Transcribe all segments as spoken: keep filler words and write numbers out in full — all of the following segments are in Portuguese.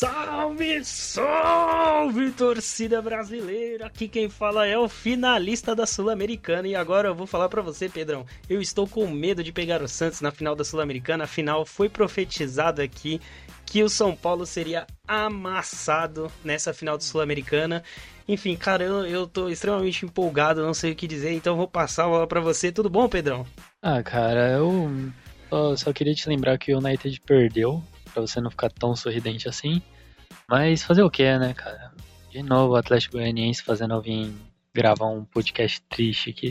Salve, salve, torcida brasileira! Aqui quem fala é o finalista da Sul-Americana e agora eu vou falar pra você, Pedrão. Eu estou com medo de pegar o Santos na final da Sul-Americana, afinal foi profetizado aqui que o São Paulo seria amassado nessa final da Sul-Americana. Enfim, cara, eu, eu tô extremamente empolgado, não sei o que dizer, então vou passar a bola pra você. Tudo bom, Pedrão? Ah, cara, eu só, só queria te lembrar que o United perdeu, pra você não ficar tão sorridente assim. Mas fazer o que, né, cara? De novo o Atlético Goianiense fazendo eu vir gravar um podcast triste aqui.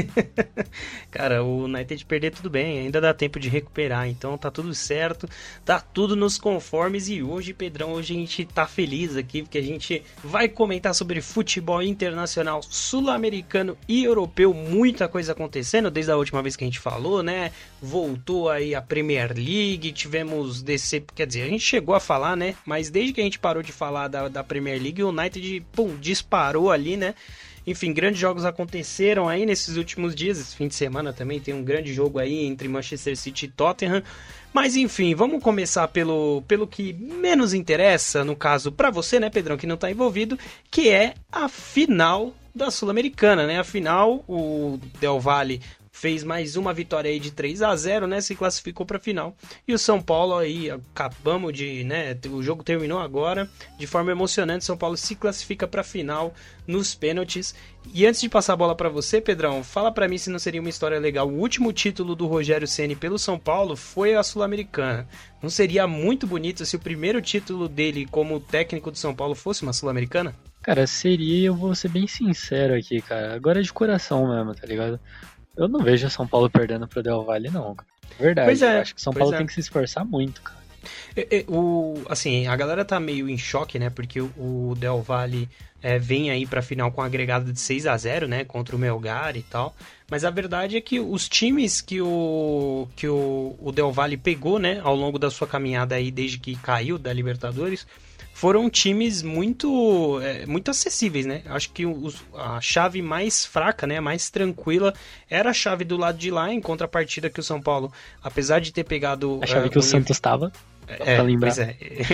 Cara, o United perder tudo bem, ainda dá tempo de recuperar, então tá tudo certo, tá tudo nos conformes e hoje, Pedrão, hoje a gente tá feliz aqui porque a gente vai comentar sobre futebol internacional, sul-americano e europeu, muita coisa acontecendo desde a última vez que a gente falou, né? Voltou aí a Premier League, tivemos desse, quer dizer, a gente chegou a falar, né? Mas desde que a gente parou de falar da, da Premier League, o United, pum, disparou ali, né? Enfim, grandes jogos aconteceram aí nesses últimos dias. Esse fim de semana também tem um grande jogo aí entre Manchester City e Tottenham. Mas enfim, vamos começar pelo, pelo que menos interessa, no caso pra você, né, Pedrão, que não tá envolvido, que é a final da Sul-Americana, né? Afinal, o Del Valle fez mais uma vitória aí de três a zero, né? Se classificou para a final. E o São Paulo aí, acabamos de, né? O jogo terminou agora, de forma emocionante. São Paulo se classifica para a final nos pênaltis. E antes de passar a bola para você, Pedrão, fala para mim se não seria uma história legal. O último título do Rogério Ceni pelo São Paulo foi a Sul-Americana. Não seria muito bonito se o primeiro título dele como técnico do São Paulo fosse uma Sul-Americana? Cara, seria, eu vou ser bem sincero aqui, cara. Agora é de coração mesmo, tá ligado? Eu não vejo o São Paulo perdendo pro Del Valle, não. Verdade, pois é, eu acho que o São Paulo é. tem que se esforçar muito, cara. É, é, o, assim, a galera tá meio em choque, né? Porque o, o Del Valle é, vem aí pra final com um agregado de seis a zero, né? Contra o Melgar e tal. Mas a verdade é que os times que o, que o, o Del Valle pegou, né? Ao longo da sua caminhada aí, desde que caiu da Libertadores, foram times muito, é, muito acessíveis, né? Acho que os, a chave mais fraca, né, mais tranquila, era a chave do lado de lá, em contrapartida que o São Paulo, apesar de ter pegado... A chave é, que o, o nível... Santos estava, é, pra lembrar. Pois é.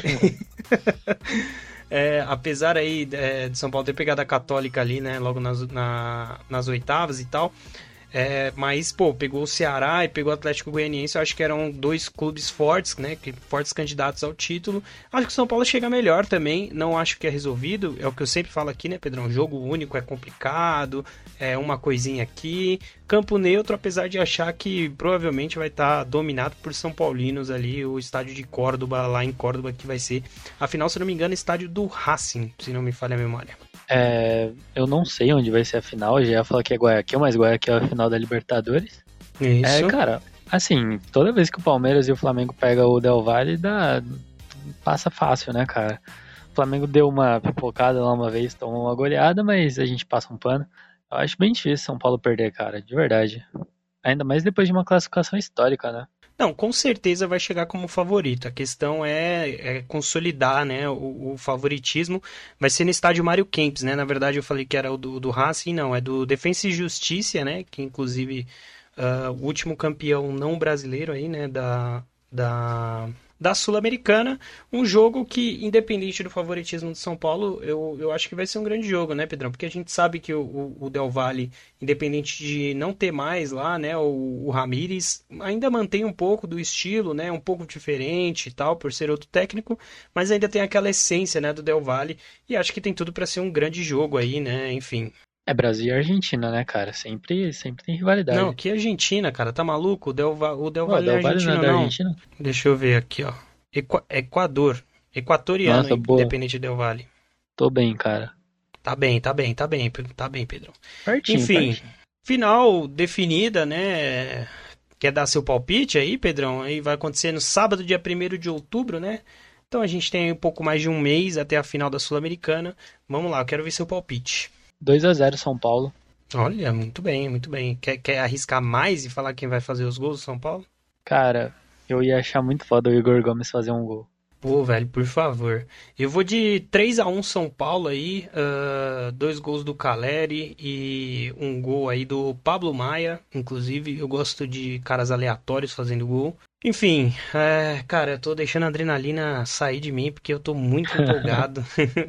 É, apesar aí é, de São Paulo ter pegado a Católica ali, né, logo nas, na, nas oitavas e tal... É, mas, pô, pegou o Ceará e pegou o Atlético Goianiense, eu acho que eram dois clubes fortes, né, que, fortes candidatos ao título. Acho que o São Paulo chega melhor também, não acho que é resolvido, é o que eu sempre falo aqui, né, Pedrão, jogo único é complicado, é uma coisinha aqui, campo neutro, apesar de achar que provavelmente vai estar dominado por São Paulinos ali, o estádio de Córdoba, lá em Córdoba, que vai ser, afinal, se não me engano, estádio do Racing, se não me falha a memória. É, eu não sei onde vai ser a final, já ia falar que é Guayaquil, mas Guayaquil é a final da Libertadores. Isso. É, cara, assim, toda vez que o Palmeiras e o Flamengo pegam o Del Valle, dá, passa fácil, né, cara? O Flamengo deu uma pipocada lá uma vez, tomou uma goleada, mas a gente passa um pano. Eu acho bem difícil São Paulo perder, cara, de verdade. Ainda mais depois de uma classificação histórica, né? Não, com certeza vai chegar como favorito. A questão é, é consolidar, né, o, o favoritismo. Vai ser no estádio Mário Kempes, né? Na verdade eu falei que era o do, do Racing, não. É do Defensa e Justiça, né? Que inclusive uh, o último campeão não brasileiro aí, né? Da... da... da Sul-Americana, um jogo que, independente do favoritismo do São Paulo, eu, eu acho que vai ser um grande jogo, né, Pedrão? Porque a gente sabe que o, o Del Valle, independente de não ter mais lá, né, o, o Ramírez, ainda mantém um pouco do estilo, né, um pouco diferente e tal, por ser outro técnico, mas ainda tem aquela essência, né, do Del Valle, e acho que tem tudo para ser um grande jogo aí, né, enfim. É Brasil e Argentina, né, cara? Sempre, sempre tem rivalidade. Não, que Argentina, cara, tá maluco? O Del, Va- o Del Pô, Valle não é Del Valle argentino, não é da não. Argentina? Deixa eu ver aqui, ó. Equa- Equador. Equatoriano, Nossa, boa. independente Del Valle. Tô bem, cara. Tá bem, tá bem, tá bem, tá bem, Pedro. Pertinho, Enfim, pertinho. final definida, né? Quer dar seu palpite aí, Pedrão? Aí vai acontecer no sábado, dia primeiro de outubro, né? Então a gente tem um pouco mais de um mês até a final da Sul-Americana. Vamos lá, eu quero ver seu palpite. dois a zero São Paulo. Olha, muito bem, muito bem. Quer, quer arriscar mais e falar quem vai fazer os gols do São Paulo? Cara, eu ia achar muito foda o Igor Gomes fazer um gol. Pô, velho, por favor. Eu vou de três a um São Paulo aí, uh, dois gols do Caleri e um gol aí do Pablo Maia. Inclusive, eu gosto de caras aleatórios fazendo gol. Enfim, é, cara, eu tô deixando a adrenalina sair de mim porque eu tô muito empolgado.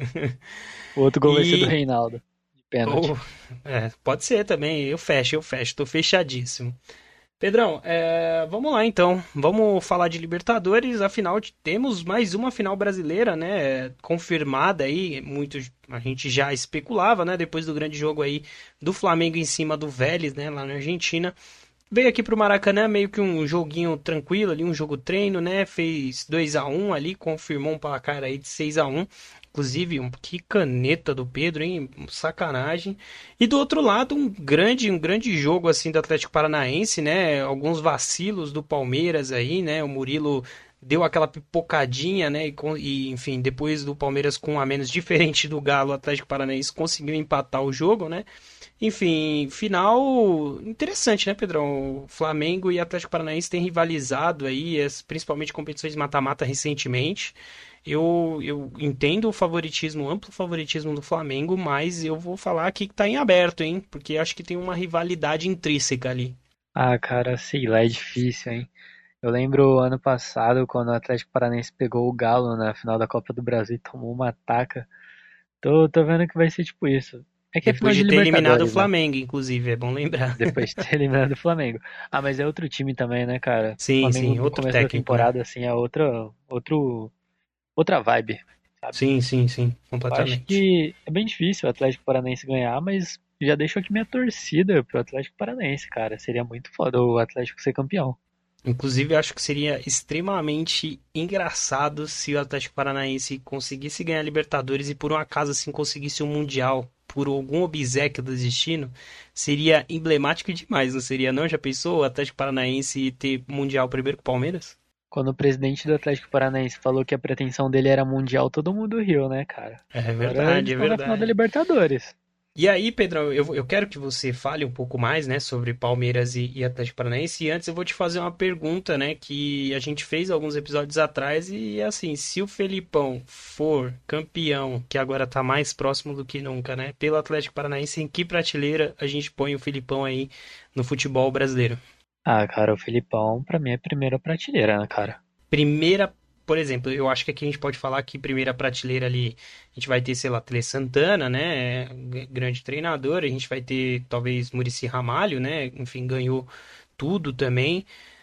O outro gol vai ser do E. Reinaldo, de pênalti. ou- é, pode ser também, eu fecho, eu fecho, tô fechadíssimo. Pedrão, é, vamos lá então. Vamos falar de Libertadores. Afinal, temos mais uma final brasileira, né? Confirmada aí. Muito, a gente já especulava, né? Depois do grande jogo aí do Flamengo em cima do Vélez, né? Lá na Argentina. Veio aqui pro Maracanã meio que um joguinho tranquilo ali, um jogo treino, né? Fez dois a um ali, confirmou um placar aí de seis a um. Inclusive, um, que caneta do Pedro, hein? Sacanagem. E do outro lado, um grande, um grande jogo assim do Atlético Paranaense, né? Alguns vacilos do Palmeiras aí, né? O Murilo deu aquela pipocadinha, né? E, com- e, enfim, depois do Palmeiras com um a menos diferente do Galo, o Atlético Paranaense conseguiu empatar o jogo, né? Enfim, final interessante, né, Pedrão? O Flamengo e Atlético Paranaense têm rivalizado aí, as- principalmente competições mata-mata recentemente. Eu, eu entendo o favoritismo, o amplo favoritismo do Flamengo, mas eu vou falar aqui que tá em aberto, hein? Porque acho que tem uma rivalidade intrínseca ali. Ah, cara, sei lá, é difícil, hein? Eu lembro ano passado, quando o Atlético Paranaense pegou o Galo na final da Copa do Brasil e tomou uma taca. Tô, tô vendo que vai ser tipo isso. É que é Depois final de de ter eliminado o Libertadores, né? Flamengo, inclusive, é bom lembrar. Depois de ter eliminado o Flamengo. Ah, mas é outro time também, né, cara? O Sim, Flamengo sim, no outro começo da técnico, né? temporada, assim, é outra, outro, outra vibe, sabe? Sim, sim, sim, Eu acho completamente. que é bem difícil o Atlético Paranaense ganhar, mas já deixo aqui minha torcida pro Atlético Paranaense, cara. Seria muito foda o Atlético ser campeão. Inclusive, eu acho que seria extremamente engraçado se o Atlético Paranaense conseguisse ganhar a Libertadores e por um acaso assim conseguisse um Mundial por algum obséquio do destino. Seria emblemático demais, não seria não? Já pensou o Atlético Paranaense ter Mundial primeiro com o Palmeiras? Quando o presidente do Atlético Paranaense falou que a pretensão dele era mundial, todo mundo riu, né, cara? É Agora eles verdade, é estão na final da verdade. Libertadores. E aí, Pedrão, eu, eu quero que você fale um pouco mais, né, sobre Palmeiras e, e Atlético Paranaense. E antes eu vou te fazer uma pergunta, né, que a gente fez alguns episódios atrás. E assim, se o Felipão for campeão, que agora tá mais próximo do que nunca, né, pelo Atlético Paranaense, em que prateleira a gente põe o Felipão aí no futebol brasileiro? Ah, cara, o Felipão pra mim é primeira prateleira, né, cara? Primeira, por exemplo, eu acho que aqui a gente pode falar que primeira prateleira ali, a gente vai ter, sei lá, Tele Santana, né? g- Grande treinador, a gente vai ter talvez Muricy Ramalho, né? Enfim, ganhou tudo também.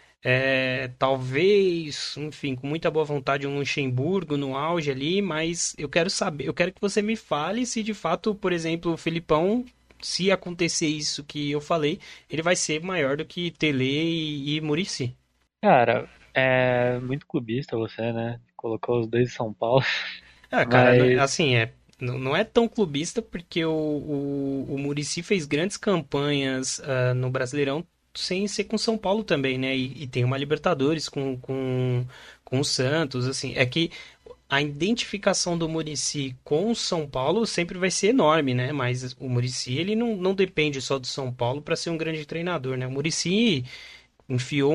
É, talvez, enfim, com muita boa vontade, um Luxemburgo no auge ali, mas eu quero saber, eu quero que você me fale se de fato, por exemplo, o Felipão, se acontecer isso que eu falei, ele vai ser maior do que Tele e, e Muricy. Cara, é muito clubista você, né? Colocou os dois em São Paulo, Ah, cara, n- mas assim, é, n- não é tão clubista porque o, o, o Muricy fez grandes campanhas ah, no Brasileirão sem ser com São Paulo também, né? E, e tem uma Libertadores com, com, com o Santos, assim. É que a identificação do Muricy com o São Paulo sempre vai ser enorme, né? Mas o Muricy, ele não, não depende só do São Paulo para ser um grande treinador, né? O Muricy enfiou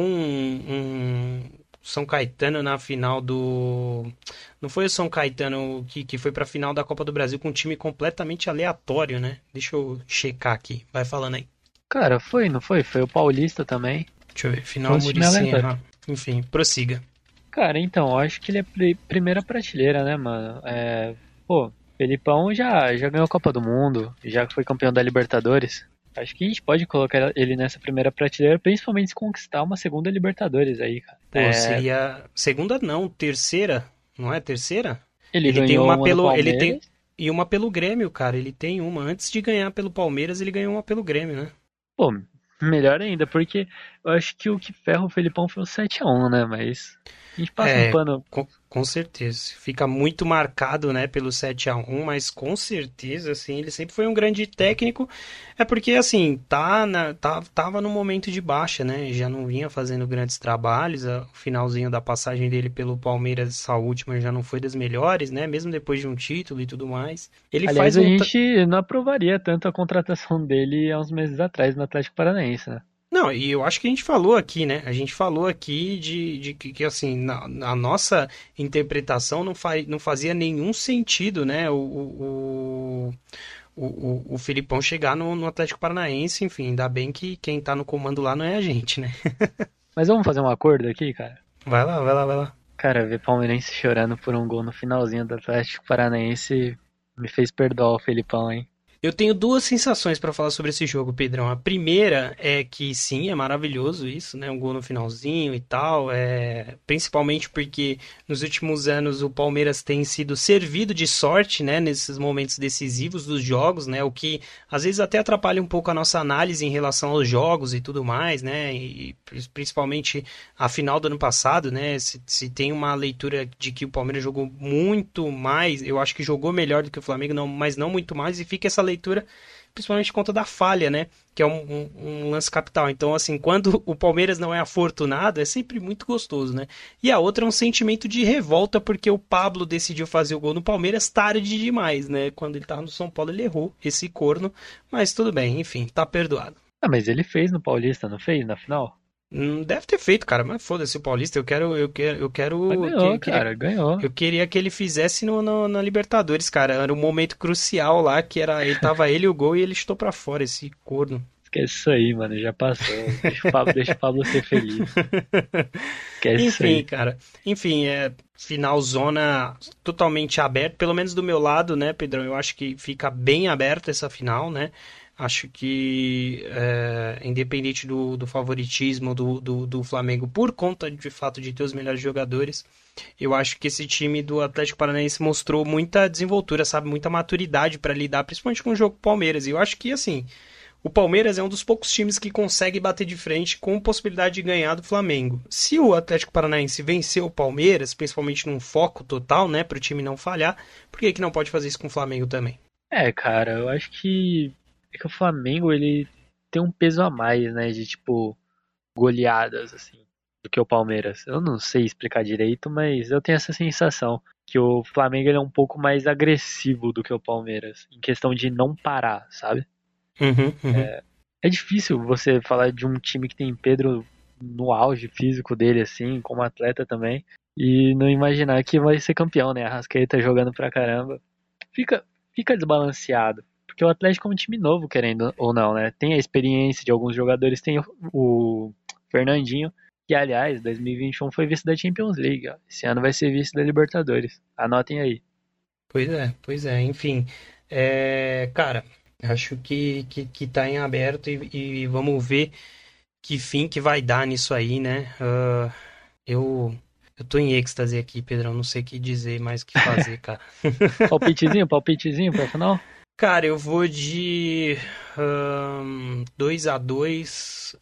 um, um São Caetano na final do. Não foi o São Caetano que, que foi pra final da Copa do Brasil com um time completamente aleatório, né? Deixa eu checar aqui. Vai falando aí. cara, foi, não foi? Foi o Paulista também. Deixa eu ver. Foi Final um time Muricy. aleatório. Ah, enfim, prossiga. Cara, então, eu acho que ele é pri- primeira prateleira, né, mano? É, pô, Felipão já, já ganhou a Copa do Mundo, já foi campeão da Libertadores. Acho que a gente pode colocar ele nessa primeira prateleira, principalmente se conquistar uma segunda Libertadores aí, cara. Pô, É, seria. Segunda não, terceira. Não é terceira? ele Ele tem ganhou uma uma do pelo. Ele tem. Palmeiras. E uma pelo Grêmio, cara. Ele tem uma. Antes de ganhar pelo Palmeiras, ele ganhou uma pelo Grêmio, né? Pô, melhor ainda, porque eu acho que o que ferra o Felipão foi o sete a um, né? Mas a gente passa um É, pano. com, com certeza. Fica muito marcado, né, pelo sete a um, mas com certeza, assim, ele sempre foi um grande técnico. É porque, assim, tá na, tá, tava no momento de baixa, né? Já não vinha fazendo grandes trabalhos. a- O finalzinho da passagem dele pelo Palmeiras, essa última, já não foi das melhores, né? Mesmo depois de um título e tudo mais. Ele Aliás, faz a um, tra- gente não aprovaria tanto a contratação dele há uns meses atrás no Atlético Paranaense, né? Não, e eu acho que a gente falou aqui, né? A gente falou aqui de, de que, que, assim, na, na nossa interpretação não, fa, não fazia nenhum sentido, né? O, o, o, o, o Felipão chegar no, no Atlético Paranaense, enfim, ainda bem que quem tá no comando lá não é a gente, né? Mas vamos fazer um acordo aqui, cara? Vai lá, vai lá, vai lá. Cara, ver palmeirense chorando por um gol no finalzinho do Atlético Paranaense me fez perdoar o Felipão, hein? Eu tenho duas sensações pra falar sobre esse jogo, Pedrão. A primeira é que sim, é maravilhoso isso, né? Um gol no finalzinho e tal. É... Principalmente porque nos últimos anos o Palmeiras tem sido servido de sorte, né? Nesses momentos decisivos dos jogos, né? O que às vezes até atrapalha um pouco a nossa análise em relação aos jogos e tudo mais, né? E principalmente a final do ano passado, né? Se, se tem uma leitura de que o Palmeiras jogou muito mais, eu acho que jogou melhor do que o Flamengo, não, mas não muito mais, e fica essa leitura, principalmente por conta da falha, né? Que é um, um, um lance capital. Então, assim, quando o Palmeiras não é afortunado, é sempre muito gostoso, né? E a outra é um sentimento de revolta, porque o Pablo decidiu fazer o gol no Palmeiras tarde demais, né? Quando ele tava no São Paulo, ele errou esse corno, mas tudo bem, enfim, tá perdoado. Ah, mas ele fez no Paulista, não fez na final? Hum, Deve ter feito, cara, mas foda-se o Paulista. Eu quero, eu quero, eu Mas quero que, ganhou, que- cara, ganhou. eu queria que ele fizesse no, no- na Libertadores, cara. Era um momento crucial lá, que era, ele tava ele e o gol e ele chutou pra fora esse corno. Esquece isso aí, mano, já passou. Deixa o Pablo, deixa o Pablo ser feliz. Esquece isso Enfim, aí. cara. Enfim, é final zona totalmente aberta, pelo menos do meu lado, né, Pedrão? Eu acho que fica bem aberta essa final, né? Acho que, é, independente do, do favoritismo do, do, do Flamengo, por conta de fato de ter os melhores jogadores, eu acho que esse time do Atlético Paranaense mostrou muita desenvoltura, sabe? Muita maturidade para lidar, principalmente com o jogo Palmeiras. E eu acho que, assim, o Palmeiras é um dos poucos times que consegue bater de frente com possibilidade de ganhar do Flamengo. Se o Atlético Paranaense vencer o Palmeiras, principalmente num foco total, né, para o time não falhar, por que que não pode fazer isso com o Flamengo também? É, cara, eu acho que, é que o Flamengo, ele tem um peso a mais, né, de tipo, goleadas, assim, do que o Palmeiras. Eu não sei explicar direito, mas eu tenho essa sensação que o Flamengo ele é um pouco mais agressivo do que o Palmeiras, em questão de não parar, sabe? Uhum, uhum. É difícil você falar de um time que tem Pedro no auge físico dele, assim, como atleta também, e não imaginar que vai ser campeão, né? A Arrascaeta jogando pra caramba. Fica, fica desbalanceado. Porque o Atlético é um time novo, querendo ou não, né? Tem a experiência de alguns jogadores, tem o, o Fernandinho, que aliás, dois mil e vinte e um foi vice da Champions League, ó. Esse ano vai ser vice da Libertadores. Anotem aí. Pois é, pois é, enfim. É, cara, acho que, que, que tá em aberto e, e vamos ver que fim que vai dar nisso aí, né? Ah, eu, eu tô em êxtase aqui, Pedrão, não sei o que dizer mais o que fazer, cara. Palpitezinho, palpitezinho pra final? Cara, eu vou de ahn, dois a dois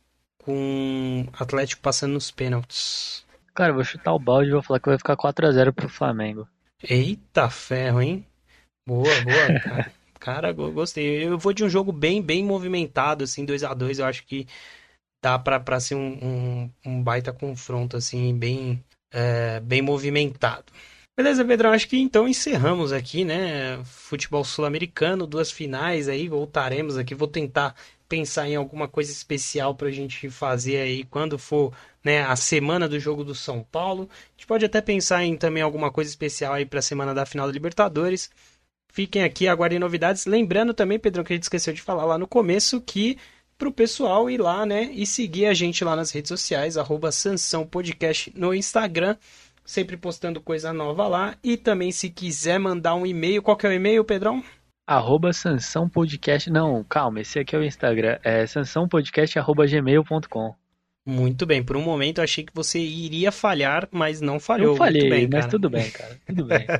com Atlético passando nos pênaltis. Cara, eu vou chutar o balde e vou falar que vai ficar quatro a zero pro Flamengo. Eita ferro, hein? Boa, boa, cara. Cara, go- gostei. Eu vou de um jogo bem, bem movimentado, assim, dois a dois. Eu acho que dá pra, pra ser um, um, um baita confronto, assim, bem, é, bem movimentado. Beleza, Pedrão, acho que então encerramos aqui, né? Futebol sul-americano, duas finais aí, voltaremos aqui. Vou tentar pensar em alguma coisa especial pra gente fazer aí quando for, né, a semana do jogo do São Paulo. A gente pode até pensar em também alguma coisa especial aí pra semana da final da Libertadores. Fiquem aqui, aguardem novidades. Lembrando também, Pedrão, que a gente esqueceu de falar lá no começo, que pro pessoal ir lá, né, e seguir a gente lá nas redes sociais, arroba Sansão Podcast no Instagram, sempre postando coisa nova lá. E também, se quiser mandar um e-mail, qual que é o e-mail, Pedrão? Arroba Sansão Podcast. Não, calma, esse aqui é o Instagram. É sansãopodcast arroba gmail ponto com. Muito bem, por um momento eu achei que você iria falhar, mas não Eu falhou. Muito falhei, bem, mas cara. tudo bem, cara. Tudo bem.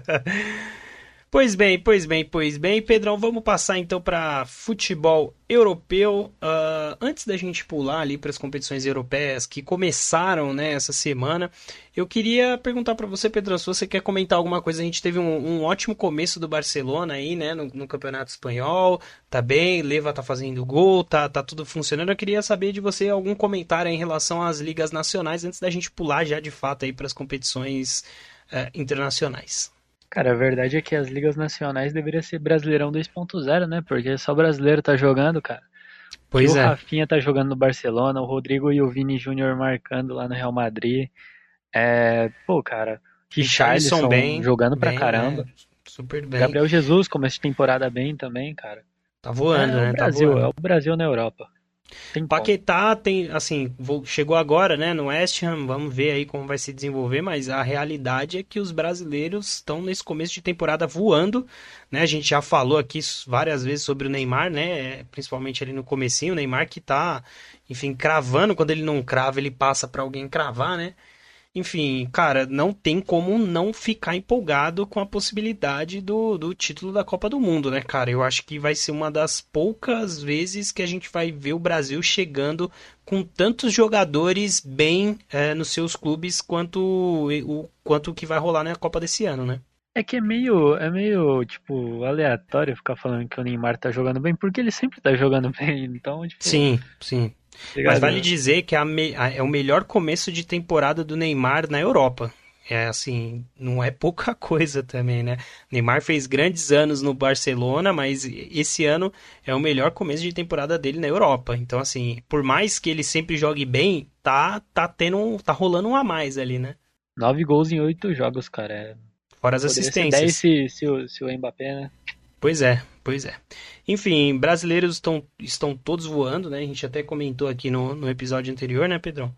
Pois bem, pois bem, pois bem, Pedrão, vamos passar então para futebol europeu. Ah, antes da gente pular ali para as competições europeias que começaram, né, essa semana, eu queria perguntar para você, Pedrão, se você quer comentar alguma coisa. A gente teve um, um ótimo começo do Barcelona aí, né, no, no Campeonato Espanhol, tá bem, Leva tá fazendo gol, tá, tá tudo funcionando. Eu queria saber de você algum comentário em relação às ligas nacionais antes da gente pular já de fato aí para as competições eh, internacionais. Cara, a verdade é que as ligas nacionais deveriam ser Brasileirão dois ponto zero, né? Porque só brasileiro tá jogando, cara. Que o Pois é. Rafinha tá jogando no Barcelona, o Rodrigo e o Vini Júnior marcando lá no Real Madrid. É, pô, cara, Richarlison Richarlison bem, jogando pra bem, é, caramba. super bem. Gabriel Jesus começa a temporada bem também, cara. Tá voando, É o né? Tá Brasil, é voando. o Brasil na Europa. Tem como. Paquetá tem, assim, vo- chegou agora, né, no West Ham, vamos ver aí como vai se desenvolver, mas a realidade é que os brasileiros estão nesse começo de temporada voando, né? A gente já falou aqui s- várias vezes sobre o Neymar, né? Principalmente ali no comecinho, o Neymar que tá, enfim, cravando, quando ele não crava, ele passa pra alguém cravar, né? Enfim, cara, não tem como não ficar empolgado com a possibilidade do, do título da Copa do Mundo, né, cara? Eu acho que vai ser uma das poucas vezes que a gente vai ver o Brasil chegando com tantos jogadores bem eh, nos seus clubes quanto o quanto que vai rolar na Copa desse ano, né? É que é meio, é meio, tipo, aleatório ficar falando que o Neymar tá jogando bem, porque ele sempre tá jogando bem. Então, tipo, Sim, sim. tá Mas vale ligado? dizer que é, a me- a- é o melhor começo de temporada do Neymar na Europa. É assim, não é pouca coisa também, né? Neymar fez grandes anos no Barcelona, mas esse ano é o melhor começo de temporada dele na Europa. Então, assim, por mais que ele sempre jogue bem, tá tá tendo, um- tá rolando um a mais ali, né? Nove gols em oito jogos, cara. É- Fora as Poderia ser dez assistências. se, se, o, se o Mbappé, né? Pois é, pois é. Enfim, brasileiros estão, estão todos voando, né? A gente até comentou aqui no, no episódio anterior, né, Pedrão?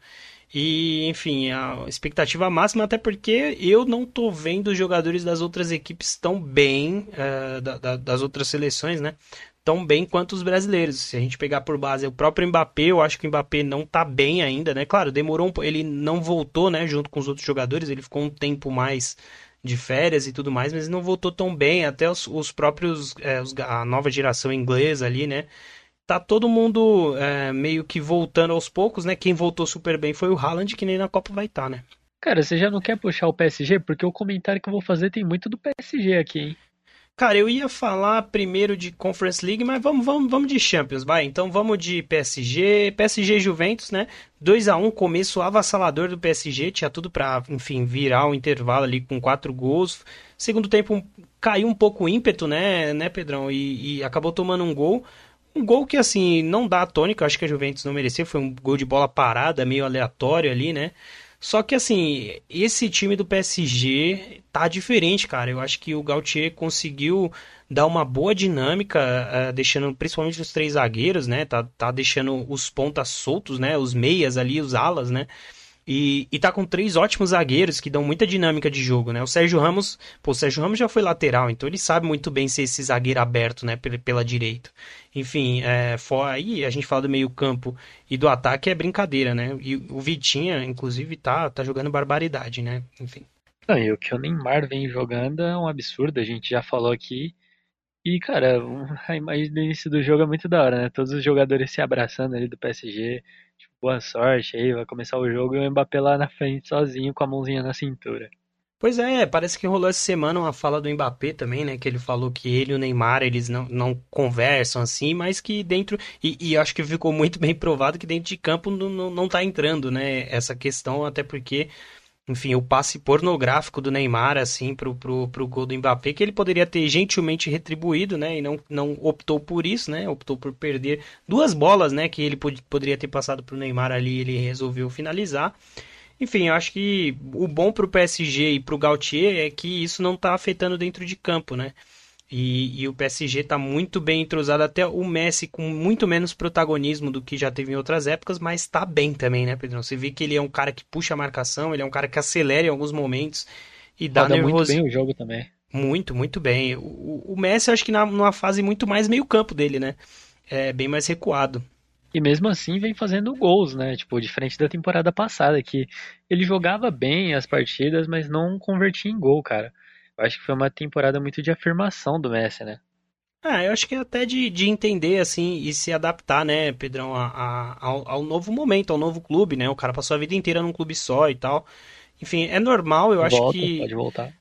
E, enfim, a expectativa máxima, até porque eu não tô vendo os jogadores das outras equipes tão bem, eh, da- da- das outras seleções, né? Tão bem quanto os brasileiros. Se a gente pegar por base o próprio Mbappé, eu acho que o Mbappé não tá bem ainda, né? Claro, demorou um, po- ele não voltou, né, junto com os outros jogadores, ele ficou um tempo mais de férias e tudo mais, mas não voltou tão bem. Até os, os próprios, eh, os ga- a nova geração inglesa ali, né? Tá todo mundo é, meio que voltando aos poucos, né? Quem voltou super bem foi o Haaland, que nem na Copa vai estar, né? Cara, você já não quer puxar o P S G? Porque o comentário que eu vou fazer tem muito do P S G aqui, hein? Cara, eu ia falar primeiro de Conference League, mas vamos, vamos, vamos de Champions, vai. Então vamos de P S G, P S G e Juventus, né? dois a um, começo avassalador do P S G, tinha tudo pra, enfim, virar o intervalo ali com quatro gols. Segundo tempo um- caiu um pouco o ímpeto, né, né, Pedrão? E, e acabou tomando um gol. Um gol que, assim, não dá a tônica, eu acho que a Juventus não mereceu, foi um gol de bola parada, meio aleatório ali, né? Só que, assim, esse time do P S G tá diferente, cara. Eu acho que o Gautier conseguiu dar uma boa dinâmica, eh, deixando principalmente os três zagueiros, né? Tá, tá deixando os pontas soltos, né? Os meias ali, os alas, né? E, e tá com três ótimos zagueiros que dão muita dinâmica de jogo, né? O Sérgio Ramos, pô, o Sérgio Ramos já foi lateral, então ele sabe muito bem ser esse zagueiro aberto, né, pela, pela direita. Enfim, é, for, aí a gente fala do meio-campo e do ataque é brincadeira, né? E o Vitinha, inclusive, tá, tá jogando barbaridade, né? Enfim. Não, e o que o Neymar vem jogando é um absurdo, a gente já falou aqui. E, cara, um- a imagem do início do jogo é muito da hora, né? Todos os jogadores se abraçando ali do P S G. Tipo, boa sorte aí, vai começar o jogo e o Mbappé lá na frente sozinho com a mãozinha na cintura. Pois é, parece que rolou essa semana uma fala do Mbappé também, né? Que ele falou que ele e o Neymar, eles não, não conversam assim, mas que dentro. E, e acho que ficou muito bem provado que dentro de campo não, não, não tá entrando, né? Essa questão, até porque, enfim, o passe pornográfico do Neymar, assim, pro, pro, pro gol do Mbappé, que ele poderia ter gentilmente retribuído, né? E não, não optou por isso, né? Optou por perder duas bolas, né? Que ele pod- poderia ter passado pro Neymar ali, ele resolveu finalizar. Enfim, eu acho que o bom pro P S G e pro Gautier é que isso não tá afetando dentro de campo, né? E, e o P S G tá muito bem entrosado, até o Messi com muito menos protagonismo do que já teve em outras épocas, mas tá bem também, né, Pedrão? Você vê que ele é um cara que puxa a marcação, ele é um cara que acelera em alguns momentos e dá Roda muito nervoso. bem o jogo também. Muito, muito bem. O, o Messi, eu acho que na, numa fase muito mais meio campo dele, né? É bem mais recuado. E mesmo assim vem fazendo gols, né? Tipo, diferente da temporada passada, que ele jogava bem as partidas, mas não convertia em gol, cara. Eu acho que foi uma temporada muito de afirmação do Messi, né? Ah, eu acho que é até de, de entender, assim, e se adaptar, né, Pedrão, a, a- ao, ao novo momento, ao novo clube, né? O cara passou a vida inteira num clube só e tal. Enfim, é normal, eu acho Volta, que. pode voltar.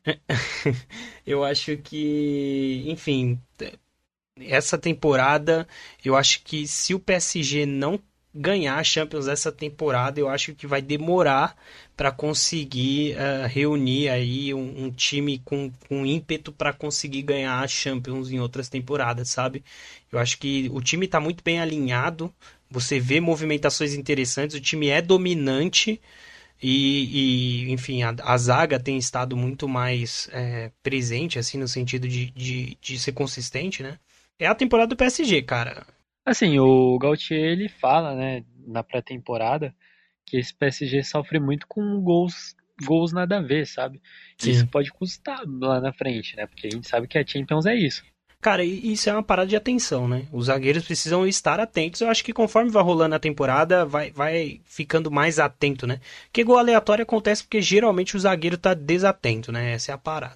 Eu acho que, enfim, essa temporada, eu acho que se o P S G não ganhar a Champions essa temporada, eu acho que vai demorar para conseguir eh, reunir aí um, um time com, com ímpeto para conseguir ganhar a Champions em outras temporadas, sabe? Eu acho que o time está muito bem alinhado, você vê movimentações interessantes, o time é dominante. E, e, enfim, a, a zaga tem estado muito mais eh, presente, assim, no sentido de, de, de ser consistente, né? É a temporada do P S G, cara. Assim, o Gautier, ele fala, né, na pré-temporada, que esse P S G sofre muito com gols, gols nada a ver, sabe? E isso Sim. pode custar lá na frente, né? Porque a gente sabe que a Champions é isso. Cara, e isso é uma parada de atenção, né? Os zagueiros precisam estar atentos. Eu acho que conforme vai rolando a temporada, vai, vai ficando mais atento, né? Porque gol aleatório acontece porque geralmente o zagueiro tá desatento, né? Essa é a parada.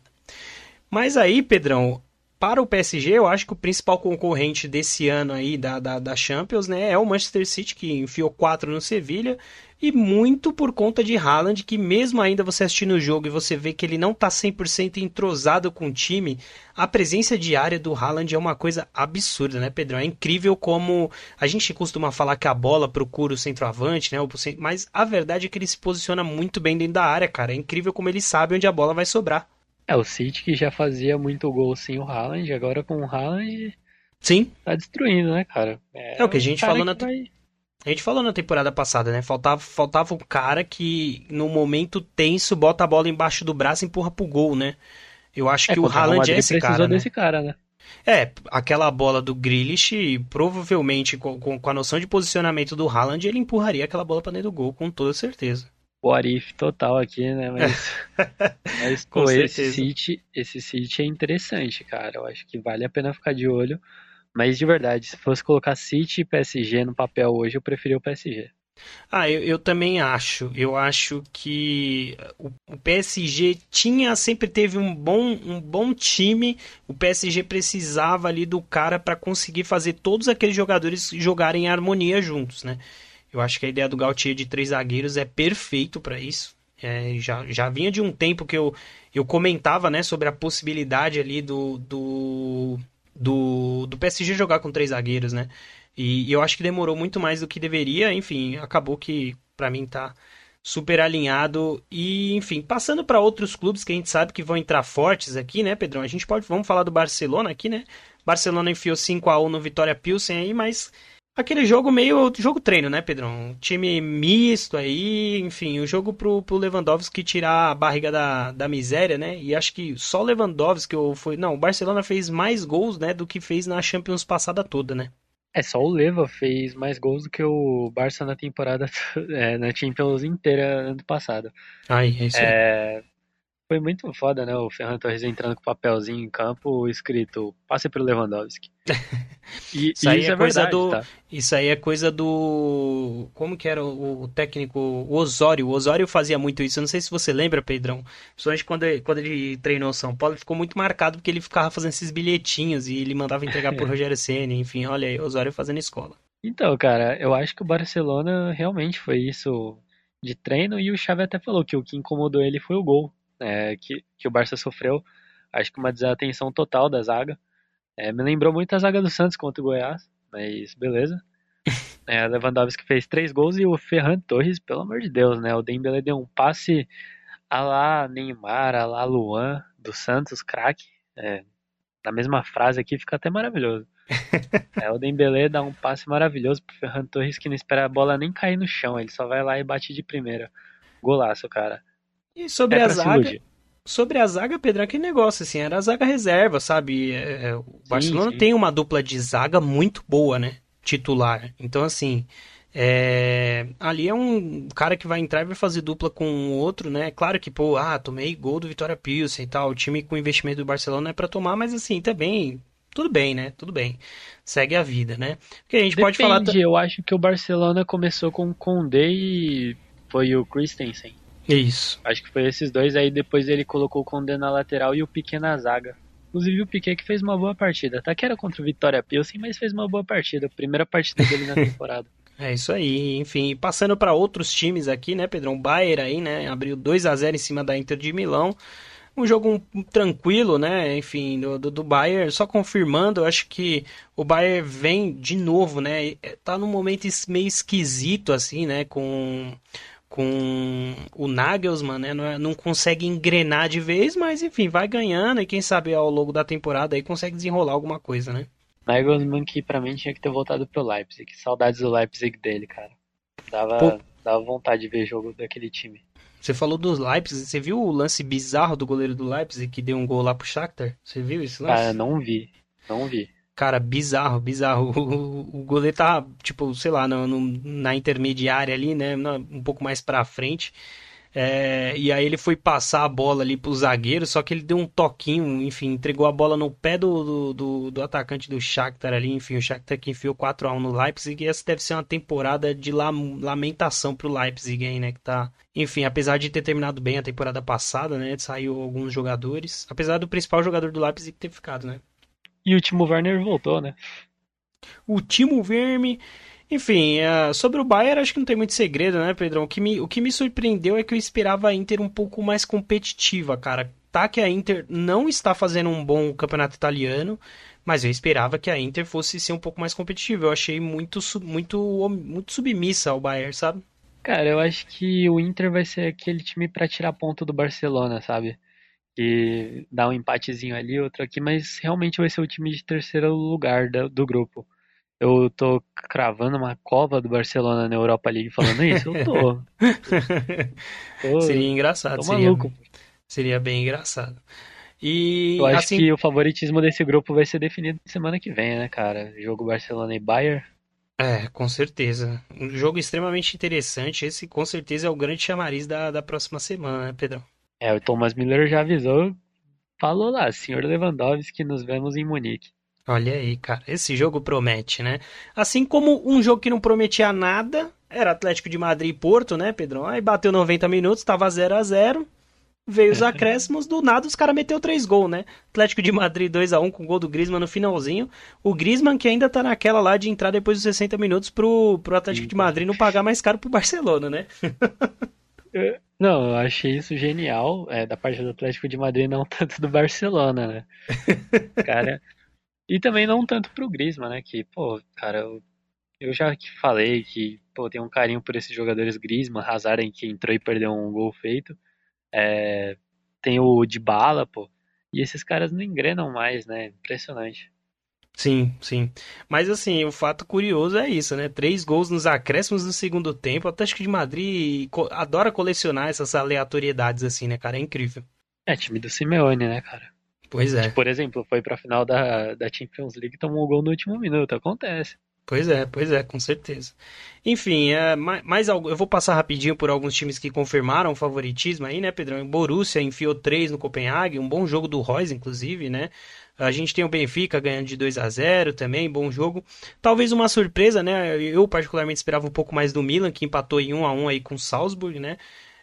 Mas aí, Pedrão, para o P S G, eu acho que o principal concorrente desse ano aí da, da, da Champions, né, é o Manchester City, que enfiou quatro no Sevilha, e muito por conta de Haaland, que mesmo ainda você assistindo o jogo e você vê que ele não tá cem por cento entrosado com o time, a presença diária do Haaland é uma coisa absurda, né, Pedrão? É incrível como a gente costuma falar que a bola procura o centroavante, né, mas a verdade é que ele se posiciona muito bem dentro da área, cara. É incrível como ele sabe onde a bola vai sobrar. É, o City que já fazia muito gol sem o Haaland, agora com o Haaland Sim, tá destruindo, né, cara? é o É que a um gente cara falou na, que vai. A gente falou na temporada passada, né? Faltava, faltava um cara que, no momento tenso, bota a bola embaixo do braço e empurra pro gol, né? Eu acho É, que o contra o Real Haaland é Madrid esse precisou cara, né? desse cara, né? É, aquela bola do Grealish, provavelmente, com, com, com a noção de posicionamento do Haaland, ele empurraria aquela bola pra dentro do gol, com toda certeza. O Arif total aqui, né? Mas, mas Com pô, esse certeza. City, esse City é interessante, cara. Eu acho que vale a pena ficar de olho. Mas de verdade, se fosse colocar City e P S G no papel hoje, eu preferia o P S G. Ah, eu, eu também acho. Eu acho que o, o P S G tinha, sempre teve um bom, um bom time. O P S G precisava ali do cara para conseguir fazer todos aqueles jogadores jogarem em harmonia juntos, né? Eu acho que a ideia do Gautier de três zagueiros é perfeito para isso. É, já, já vinha de um tempo que eu, eu comentava, né, sobre a possibilidade ali do, do, do, do P S G jogar com três zagueiros, né? E, e eu acho que demorou muito mais do que deveria. Enfim, acabou que pra mim tá super alinhado. E, enfim, passando para outros clubes que a gente sabe que vão entrar fortes aqui, né, Pedrão? A gente pode, vamos falar do Barcelona aqui, né? Barcelona enfiou cinco a um no Vitória Pilsen aí, mas aquele jogo meio jogo treino, né, Pedrão? Time misto aí, enfim, o jogo pro, pro Lewandowski tirar a barriga da, da miséria, né? E acho que só o Lewandowski ou foi, não, o Barcelona fez mais gols, né, do que fez na Champions passada toda, né? É, só o Leva fez mais gols do que o Barça na temporada, é, na Champions inteira ano passado. Ai, é isso aí. Foi muito foda, né? O Ferran Torres entrando com o papelzinho em campo escrito passe pro Lewandowski. E, Isso e aí isso é é coisa verdade, do. tá? Isso aí é coisa do. Como que era o, o técnico? O Osório. O Osório fazia muito isso. Eu não sei se você lembra, Pedrão. Principalmente quando ele, quando ele treinou o São Paulo, ele ficou muito marcado porque ele ficava fazendo esses bilhetinhos e ele mandava entregar pro Rogério Ceni. Enfim, olha aí, Osório fazendo escola. Então, cara, eu acho que o Barcelona realmente foi isso de treino e o Xavi até falou que o que incomodou ele foi o gol, né, que, que o Barça sofreu. Acho que uma desatenção total da zaga. É, me lembrou muito a zaga do Santos contra o Goiás, mas beleza. É, Lewandowski fez três gols e o Ferran Torres, pelo amor de Deus, né? O Dembélé deu um passe a lá Neymar, a lá Luan do Santos, craque. É, na mesma frase aqui fica até maravilhoso. É, o Dembélé dá um passe maravilhoso pro Ferran Torres que não espera a bola nem cair no chão, ele só vai lá e bate de primeira. Golaço, cara. E sobre É a pra se zaga. iludir. Sobre a zaga, Pedrão, aquele negócio, assim, era a zaga reserva, sabe? É, é, o Sim, Barcelona sim. tem uma dupla de zaga muito boa, né? Titular. Então, assim, é, ali é um cara que vai entrar e vai fazer dupla com o outro, né? Claro que, pô, ah, tomei gol do Vitória Pilsen e tal. O time com investimento do Barcelona é pra tomar, mas assim, também, tudo bem, né? Tudo bem. Segue a vida, né? Porque a gente pode falar. ta- Depende, eu acho que o Barcelona começou com o Condé e foi o Christensen. Isso. Acho que foi esses dois, aí depois ele colocou o Condé na lateral e o Piqué na zaga. Inclusive o Piqué que fez uma boa partida. Até que era contra o Vitória Pilsen, mas fez uma boa partida. Primeira partida dele na temporada. É isso aí, enfim, passando para outros times aqui, né, Pedrão? O Bayern aí, né, abriu dois a zero em cima da Inter de Milão. Um jogo um- um tranquilo, né, enfim, do, do, do Bayern, só confirmando, eu acho que o Bayern vem de novo, né, e, é, tá num momento es- meio esquisito, assim, né, com, com o Nagelsmann, né, não, é- não consegue engrenar de vez, mas enfim, vai ganhando e quem sabe ao longo da temporada aí consegue desenrolar alguma coisa, né? Nagelsmann que pra mim tinha que ter voltado pro Leipzig. Saudades do Leipzig dele, cara. Pô, Dava, dava vontade de ver jogo daquele time. você falou dos Leipzig, você viu o lance bizarro do goleiro do Leipzig que deu um gol lá pro Shakhtar? Você viu esse Cara, lance? não vi. Não vi. Cara, bizarro, bizarro. O, o goleiro tá, tipo, sei lá, no, no- na intermediária ali, né? na- Um pouco mais pra frente. É, e aí ele foi passar a bola ali pro zagueiro, só que ele deu um toquinho, enfim, entregou a bola no pé do, do, do, do atacante do Shakhtar ali, enfim, o Shakhtar que enfiou quatro a um no Leipzig, e essa deve ser uma temporada de lam- lamentação pro Leipzig aí, né, que tá, enfim, apesar de ter terminado bem a temporada passada, né, saiu alguns jogadores, apesar do principal jogador do Leipzig ter ficado, né. E o Timo Werner voltou, né? O Timo Werner. Enfim, é, sobre o Bayern, acho que não tem muito segredo, né, Pedrão? O que me, o que me surpreendeu é que eu esperava a Inter um pouco mais competitiva, cara. Tá que a Inter não está fazendo um bom campeonato italiano, mas eu esperava que a Inter fosse ser um pouco mais competitiva. Eu achei muito, su- muito, muito submissa ao Bayern, sabe? Cara, eu acho que o Inter vai ser aquele time pra tirar ponto do Barcelona, sabe? Que dá um empatezinho ali, outro aqui, mas realmente vai ser o time de terceiro lugar da- do grupo. Eu tô cravando uma cova do Barcelona na Europa League falando isso? Eu tô. Seria Tô, engraçado, tô seria, maluco. seria bem engraçado. Eu E acho assim, que o favoritismo desse grupo vai ser definido semana que vem, né, cara? Jogo Barcelona e Bayern. é, com certeza. Um jogo extremamente interessante. Esse com certeza é o grande chamariz da, da próxima semana, né, Pedrão? É, o Thomas Miller já avisou, falou lá, senhor Lewandowski, nos vemos em Munique. Olha aí, cara. Esse jogo promete, né? Assim como um jogo que não prometia nada, era Atlético de Madrid e Porto, né, Pedrão? Aí bateu noventa minutos, tava zero a zero. Veio os acréscimos, do nada os caras meteu três gols, né? Atlético de Madrid dois a um com gol do Griezmann no finalzinho. O Griezmann que ainda tá naquela lá de entrar depois dos sessenta minutos pro, pro Atlético de Então, Madrid não pagar mais caro pro Barcelona, né? eu- não, eu achei isso genial, é, da parte do Atlético de Madrid, não tanto do Barcelona, né? Cara, e também não tanto pro Griezmann, né? Que, pô, cara, eu, eu já que falei que, pô, tem um carinho por esses jogadores Griezmann, Hazard, que entrou e perdeu um gol feito. É, tem o Dybala, pô. E esses caras não engrenam mais, né? Impressionante. Sim, sim. Mas assim, o fato curioso é isso, né? Três gols nos acréscimos do segundo tempo. O Atlético de Madrid co- adora colecionar essas aleatoriedades assim, né, cara? É incrível. É time do Simeone, né, cara? Pois Que, é. por exemplo, foi pra final da, da Champions League e tomou o gol no último minuto. Acontece. Pois é, pois é, com certeza. Enfim, é, mais, mais algo, eu vou passar rapidinho por alguns times que confirmaram o favoritismo aí, né, Pedrão? O Borussia enfiou três no Copenhague, um bom jogo do Royce, inclusive, né? A gente tem o Benfica ganhando de dois a zero também, bom jogo. Talvez uma surpresa, né? Eu particularmente esperava um pouco mais do Milan, que empatou em um a um aí com o Salzburg, né?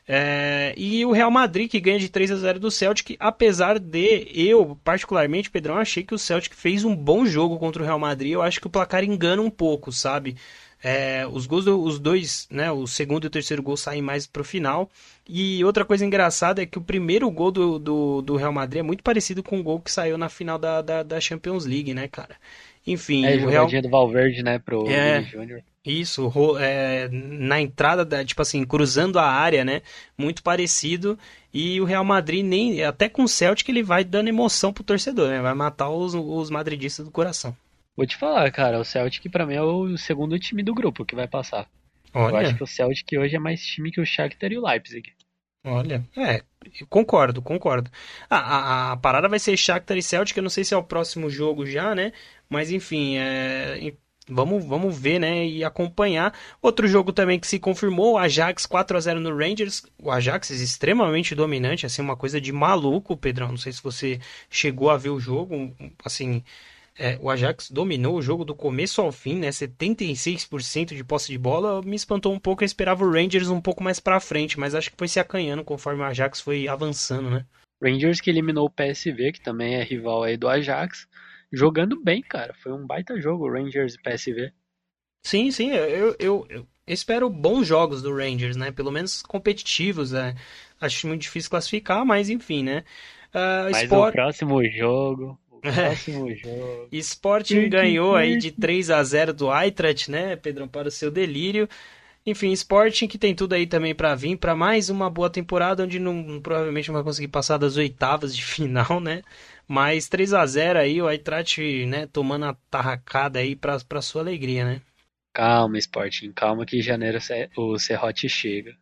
É, e o Real Madrid que ganha de três a zero do Celtic, apesar de eu, particularmente, Pedrão, achei que o Celtic fez um bom jogo contra o Real Madrid. Eu acho que o placar engana um pouco, sabe? É, os gols, do- os dois, né? O segundo e o terceiro gol saem mais pro final. E outra coisa engraçada é que o primeiro gol do, do, do Real Madrid é muito parecido com o gol que saiu na final da, da, da Champions League, né, cara? Enfim, É, o Real. jogadinha do Valverde, né, pro Vini É, Júnior. isso, ro- é, na entrada, da, tipo assim, cruzando a área, né? Muito parecido. E o Real Madrid, nem até com o Celtic, ele vai dando emoção pro torcedor, né? Vai matar os, os madridistas do coração. Vou te falar, cara, o Celtic pra mim é o segundo time do grupo que vai passar. Eu acho Olha, que o Celtic hoje é mais time que o Shakhtar e o Leipzig. olha. É, eu concordo, concordo. A, a, a parada vai ser Shakhtar e Celtic, eu não sei se é o próximo jogo já, né? Mas enfim, é, vamos, vamos ver, né? E acompanhar. Outro jogo também que se confirmou, o Ajax quatro a zero no Rangers. O Ajax é extremamente dominante, assim, uma coisa de maluco, Pedrão. Não sei se você chegou a ver o jogo, um- um, assim, é, o Ajax dominou o jogo do começo ao fim, né? setenta e seis por cento de posse de bola. Me espantou um pouco, eu esperava o Rangers um pouco mais pra frente, mas acho que foi se acanhando conforme o Ajax foi avançando, né? Rangers que eliminou o P S V, que também é rival aí do Ajax, jogando bem, cara. Foi um baita jogo, Rangers e P S V. Sim, sim, eu, eu, eu espero bons jogos do Rangers, né? Pelo menos competitivos, né? Acho muito difícil classificar, mas enfim, né? Ah, Mas o Sport, próximo jogo, o próximo jogo. Sporting ganhou aí de três a zero do Eintracht, né, Pedrão, para o seu delírio. Enfim, Sporting que tem tudo aí também pra vir pra mais uma boa temporada onde não provavelmente não vai conseguir passar das oitavas de final, né? Mas três a zero aí o Eintracht, né, tomando a tarracada aí pra, pra sua alegria, né? Calma, Sporting, calma que em janeiro ce- o Serrote chega.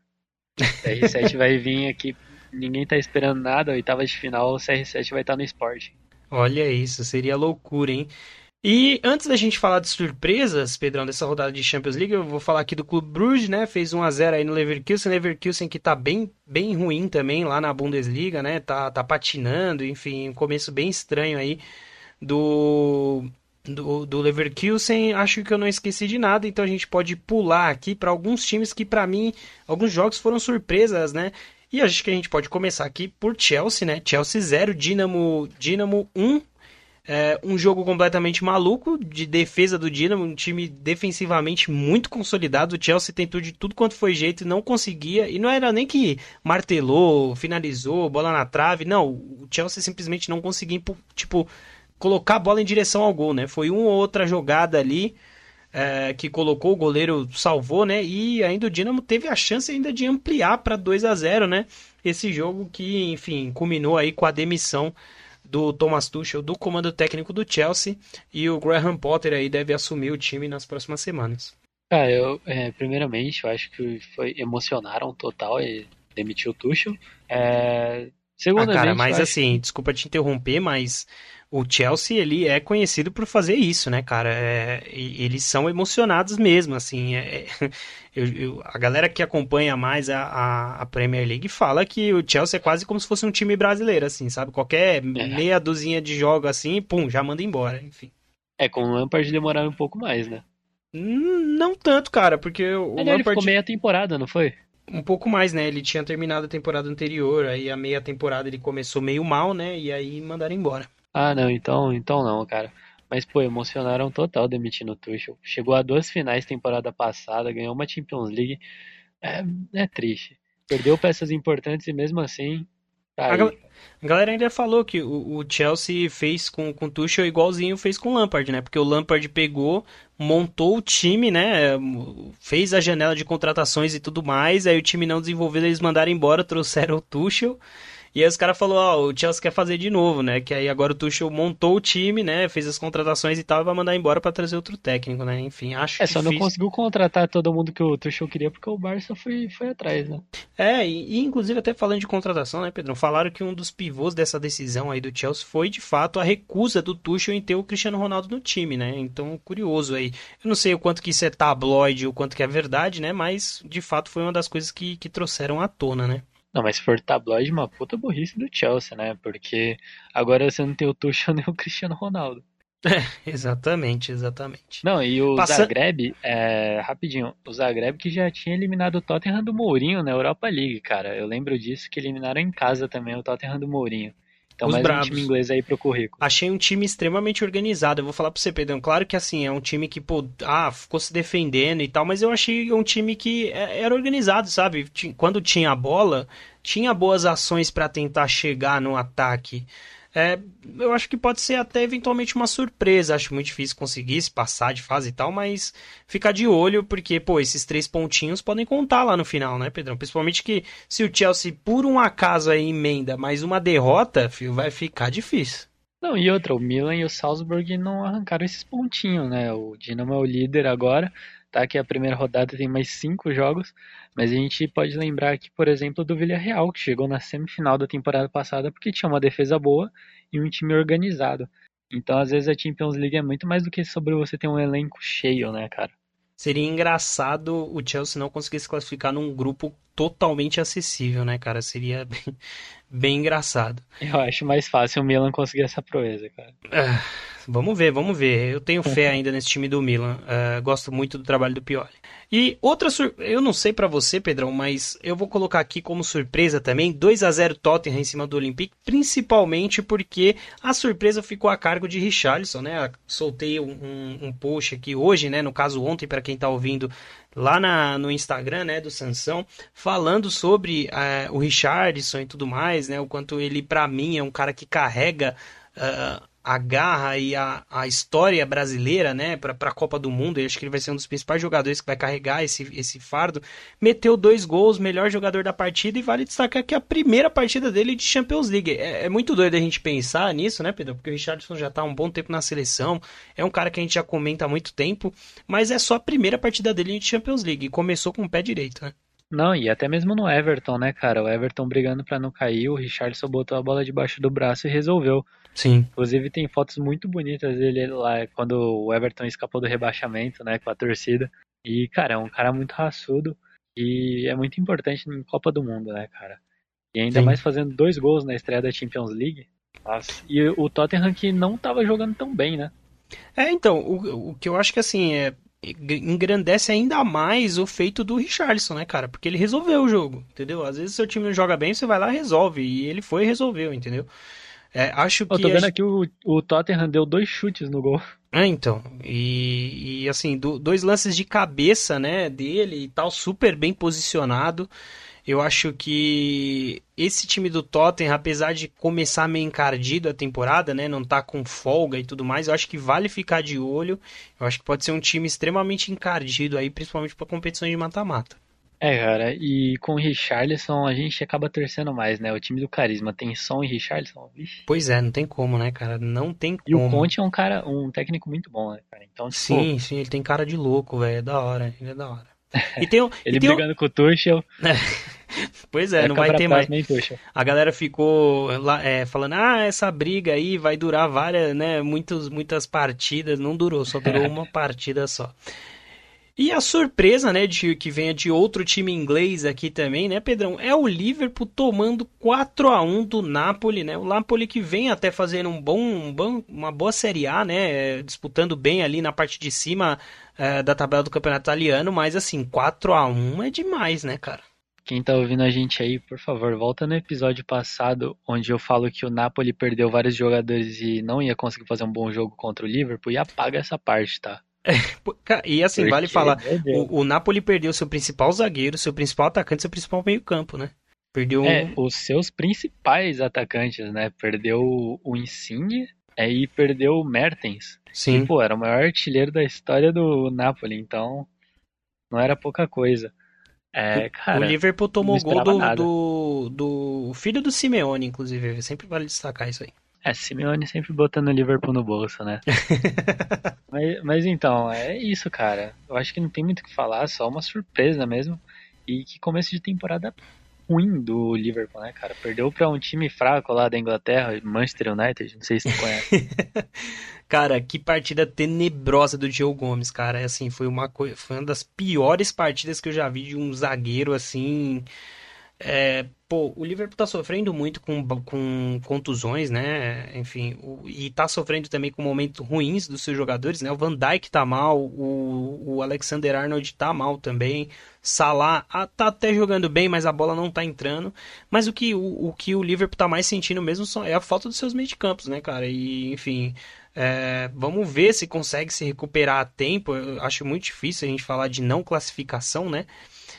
C R sete vai vir aqui, ninguém tá esperando nada, oitava de final, o C R sete vai estar no Sporting. Olha isso, seria loucura, hein? E antes da gente falar de surpresas, Pedrão, dessa rodada de Champions League, eu vou falar aqui do Clube Bruges, né? Fez um a zero aí no Leverkusen, Leverkusen que tá bem, bem ruim também lá na Bundesliga, né? Tá, tá patinando, enfim, um começo bem estranho aí do, do, do Leverkusen. Acho que eu não esqueci de nada, então a gente pode pular aqui para alguns times que para mim, alguns jogos foram surpresas, né? E acho que a gente pode começar aqui por Chelsea, né? Chelsea zero, Dinamo, Dinamo um. É um jogo completamente maluco de defesa do Dinamo, um time defensivamente muito consolidado. O Chelsea tentou de tudo quanto foi jeito e não conseguia. E não era nem que martelou, finalizou, bola na trave. Não, o Chelsea simplesmente não conseguia, tipo, colocar a bola em direção ao gol, né? Foi uma ou outra jogada ali é, que colocou, o goleiro salvou, né? E ainda o Dinamo teve a chance ainda de ampliar para dois a zero, né? Esse jogo que, enfim, culminou aí com a demissão do Thomas Tuchel, do comando técnico do Chelsea, e o Graham Potter aí deve assumir o time nas próximas semanas. Cara, eu, é, primeiramente, eu acho que foi emocionaram total e demitiu o Tuchel. É, Ah, cara, segundamente, eu mas acho assim, que desculpa te interromper, mas o Chelsea, ele é conhecido por fazer isso, né, cara? É, e- eles são emocionados mesmo, assim. é- é- eu- eu- a galera que acompanha mais a, a, a Premier League fala que o Chelsea é quase como se fosse um time brasileiro, assim, sabe? Qualquer é, meia duzinha de jogos assim, pum, já manda embora, enfim. é, com o Lampard demoraram um pouco mais, né? Hum, Não tanto, cara, porque o Aliás, ele ficou Lampard meia temporada, não foi? um pouco mais, né? Ele tinha terminado a temporada anterior, aí a meia temporada ele começou meio mal, né? E aí mandaram embora. Ah, não, então, então não, cara. Mas, pô, emocionaram total demitindo o Tuchel. Chegou a duas finais temporada passada, ganhou uma Champions League. É, é triste. Perdeu peças importantes e mesmo assim, tá A, gal- aí. a galera ainda falou que o, o Chelsea fez com, com o Tuchel igualzinho fez com o Lampard, né? Porque o Lampard pegou, montou o time, né? Fez a janela de contratações e tudo mais, aí o time não desenvolveu, eles mandaram embora, trouxeram o Tuchel. E aí os caras falaram, ó, o Chelsea quer fazer de novo, né? Que aí agora o Tuchel montou o time, né? Fez as contratações e tal, e vai mandar embora pra trazer outro técnico, né? Enfim, acho É, só não difícil. conseguiu contratar todo mundo que o Tuchel queria porque o Barça foi, foi atrás, né? É, e, e inclusive até falando de contratação, né, Pedrão? Falaram que um dos pivôs dessa decisão aí do Chelsea foi de fato a recusa do Tuchel em ter o Cristiano Ronaldo no time, né? Então, curioso aí. Eu não sei o quanto que isso é tabloide, o quanto que é verdade, né? Mas de fato foi uma das coisas que, que trouxeram à tona, né? Não, mas se for tabloide, uma puta burrice do Chelsea, né? Porque agora você não tem o Tuchel nem o Cristiano Ronaldo. Exatamente, exatamente. Não, e o Passa... Zagreb, é, rapidinho, o Zagreb que já tinha eliminado o Tottenham do Mourinho na Europa League, cara. Eu lembro disso, que eliminaram em casa também o Tottenham do Mourinho. Então Os mais um time bravos. inglês aí pro currículo. Achei um time extremamente organizado. Eu vou falar pra você, Pedrão. Claro que assim, é um time que, pô, ah, ficou se defendendo e tal, mas eu achei um time que é- era organizado, sabe? Ti- Quando tinha a bola, tinha boas ações pra tentar chegar no ataque. É, eu acho que pode ser até eventualmente uma surpresa. Acho muito difícil conseguir se passar de fase e tal, mas ficar de olho, porque, pô, esses três pontinhos podem contar lá no final, né, Pedrão? Principalmente que se o Chelsea, por um acaso, aí emenda mais uma derrota, filho, vai ficar difícil. Não, e outra, o Milan e o Salzburg não arrancaram esses pontinhos, né? O Dinamo é o líder agora, tá? Que a primeira rodada tem mais cinco jogos, mas a gente pode lembrar aqui, por exemplo, do Villarreal, que chegou na semifinal da temporada passada porque tinha uma defesa boa e um time organizado. Então, às vezes, a Champions League é muito mais do que sobre você ter um elenco cheio, né, cara? Seria engraçado o Chelsea não conseguir se classificar num grupo totalmente acessível, né, cara? Seria bem, bem engraçado. Eu acho mais fácil o Milan conseguir essa proeza, cara. Ah, vamos ver, vamos ver. Eu tenho fé ainda nesse time do Milan. Ah, gosto muito do trabalho do Pioli. E outra sur... eu não sei pra você, Pedrão, mas eu vou colocar aqui como surpresa também dois a zero Tottenham em cima do Olympique, principalmente porque a surpresa ficou a cargo de Richarlison, né? Soltei um, um, um post aqui hoje, né? No caso ontem, para quem tá ouvindo lá na, no Instagram, né, do Sansão, falando sobre uh, o Richarlison e tudo mais, né? O quanto ele, pra mim, é um cara que carrega uh, a garra e a, a história brasileira, né, para a Copa do Mundo. Eu acho que ele vai ser um dos principais jogadores que vai carregar esse, esse fardo. Meteu dois gols, melhor jogador da partida, e vale destacar que é a primeira partida dele de Champions League. É, é muito doido a gente pensar nisso, né, Pedro? Porque o Richarlison já está há um bom tempo na seleção, é um cara que a gente já comenta há muito tempo, mas é só a primeira partida dele de Champions League, e começou com o pé direito, né? Não, e até mesmo no Everton, né, cara? O Everton brigando pra não cair, o Richarlison botou a bola debaixo do braço e resolveu. Sim. Inclusive tem fotos muito bonitas dele lá quando o Everton escapou do rebaixamento, né, com a torcida. E, cara, é um cara muito raçudo e é muito importante em Copa do Mundo, né, cara? E ainda Sim. mais fazendo dois gols na estreia da Champions League. Nossa. E o Tottenham que não tava jogando tão bem, né? É, então, o, o que eu acho que assim é engrandece ainda mais o feito do Richarlison, né, cara? Porque ele resolveu o jogo, entendeu? Às vezes seu time não joga bem, você vai lá e resolve. E ele foi e resolveu, entendeu? É, acho Eu tô que a vendo gen- aqui o, o Tottenham deu dois chutes no gol. É, então, e, e, assim, do- dois lances de cabeça, né, dele e tal, super bem posicionado. Eu acho que esse time do Tottenham, apesar de começar meio encardido a temporada, né, não tá com folga e tudo mais, eu acho que vale ficar de olho. Eu acho que pode ser um time extremamente encardido aí, principalmente para competições de mata-mata. É, cara, e com o Richarlison a gente acaba torcendo mais, né? O time do Carisma tem Son e Richarlison, vixe. Pois é, não tem como, né, cara? Não tem E o como. Conte é um cara, um técnico muito bom, né, cara? Então, tipo, Sim, sim, ele tem cara de louco, velho, é da hora, ele é da hora. E tem, um- e ele tem, um- brigando com o Tuchel, Pois é, não seca vai pra ter mais. próxima, hein, Tuchel? A galera ficou lá, é, falando, ah, essa briga aí vai durar várias, né, muitos, muitas partidas. Não durou, só durou uma partida só. E a surpresa, né, de que venha de outro time inglês aqui também, né, Pedrão? É o Liverpool tomando quatro a um do Napoli, né? O Napoli que vem até fazendo um bom, um bom, uma boa Série A, né? Disputando bem ali na parte de cima eh, da tabela do campeonato italiano, mas assim, quatro a um é demais, né, cara? Quem tá ouvindo a gente aí, por favor, volta no episódio passado, onde eu falo que o Napoli perdeu vários jogadores e não ia conseguir fazer um bom jogo contra o Liverpool, e apaga essa parte, tá? Pô, ca- E assim, vale Porque, falar, meu Deus. o, o Napoli perdeu seu principal zagueiro, seu principal atacante, seu principal meio-campo, né? Perdeu É, um. os seus principais atacantes, né? Perdeu o o Insigne, aí perdeu o Mertens, que, Sim. pô, era o maior artilheiro da história do Napoli, então não era pouca coisa. O, É, o cara, Liverpool não tomou gol esperava do, nada. do, do filho do Simeone, inclusive. Sempre vale destacar isso aí. É, Simeone sempre botando o Liverpool no bolso, né? Mas, mas então, é isso, cara. Eu acho que não tem muito o que falar, só uma surpresa mesmo. E que começo de temporada ruim do Liverpool, né, cara? Perdeu pra um time fraco lá da Inglaterra, Manchester United, não sei se tu conhece. Cara, que partida tenebrosa do Diego Gomes, cara. É assim, foi uma coi- foi uma das piores partidas que eu já vi de um zagueiro assim. É, pô, o Liverpool tá sofrendo muito com, com contusões, né? Enfim, o- e tá sofrendo também com momentos ruins dos seus jogadores, né? O Van Dijk tá mal, o, o Alexander-Arnold tá mal também. Salah ah, tá até jogando bem, mas a bola não tá entrando. Mas o que o, o que o Liverpool tá mais sentindo mesmo são- é a falta dos seus meio de campos, né, cara? E, enfim, é, vamos ver se consegue se recuperar a tempo. Eu acho muito difícil a gente falar de não classificação, né?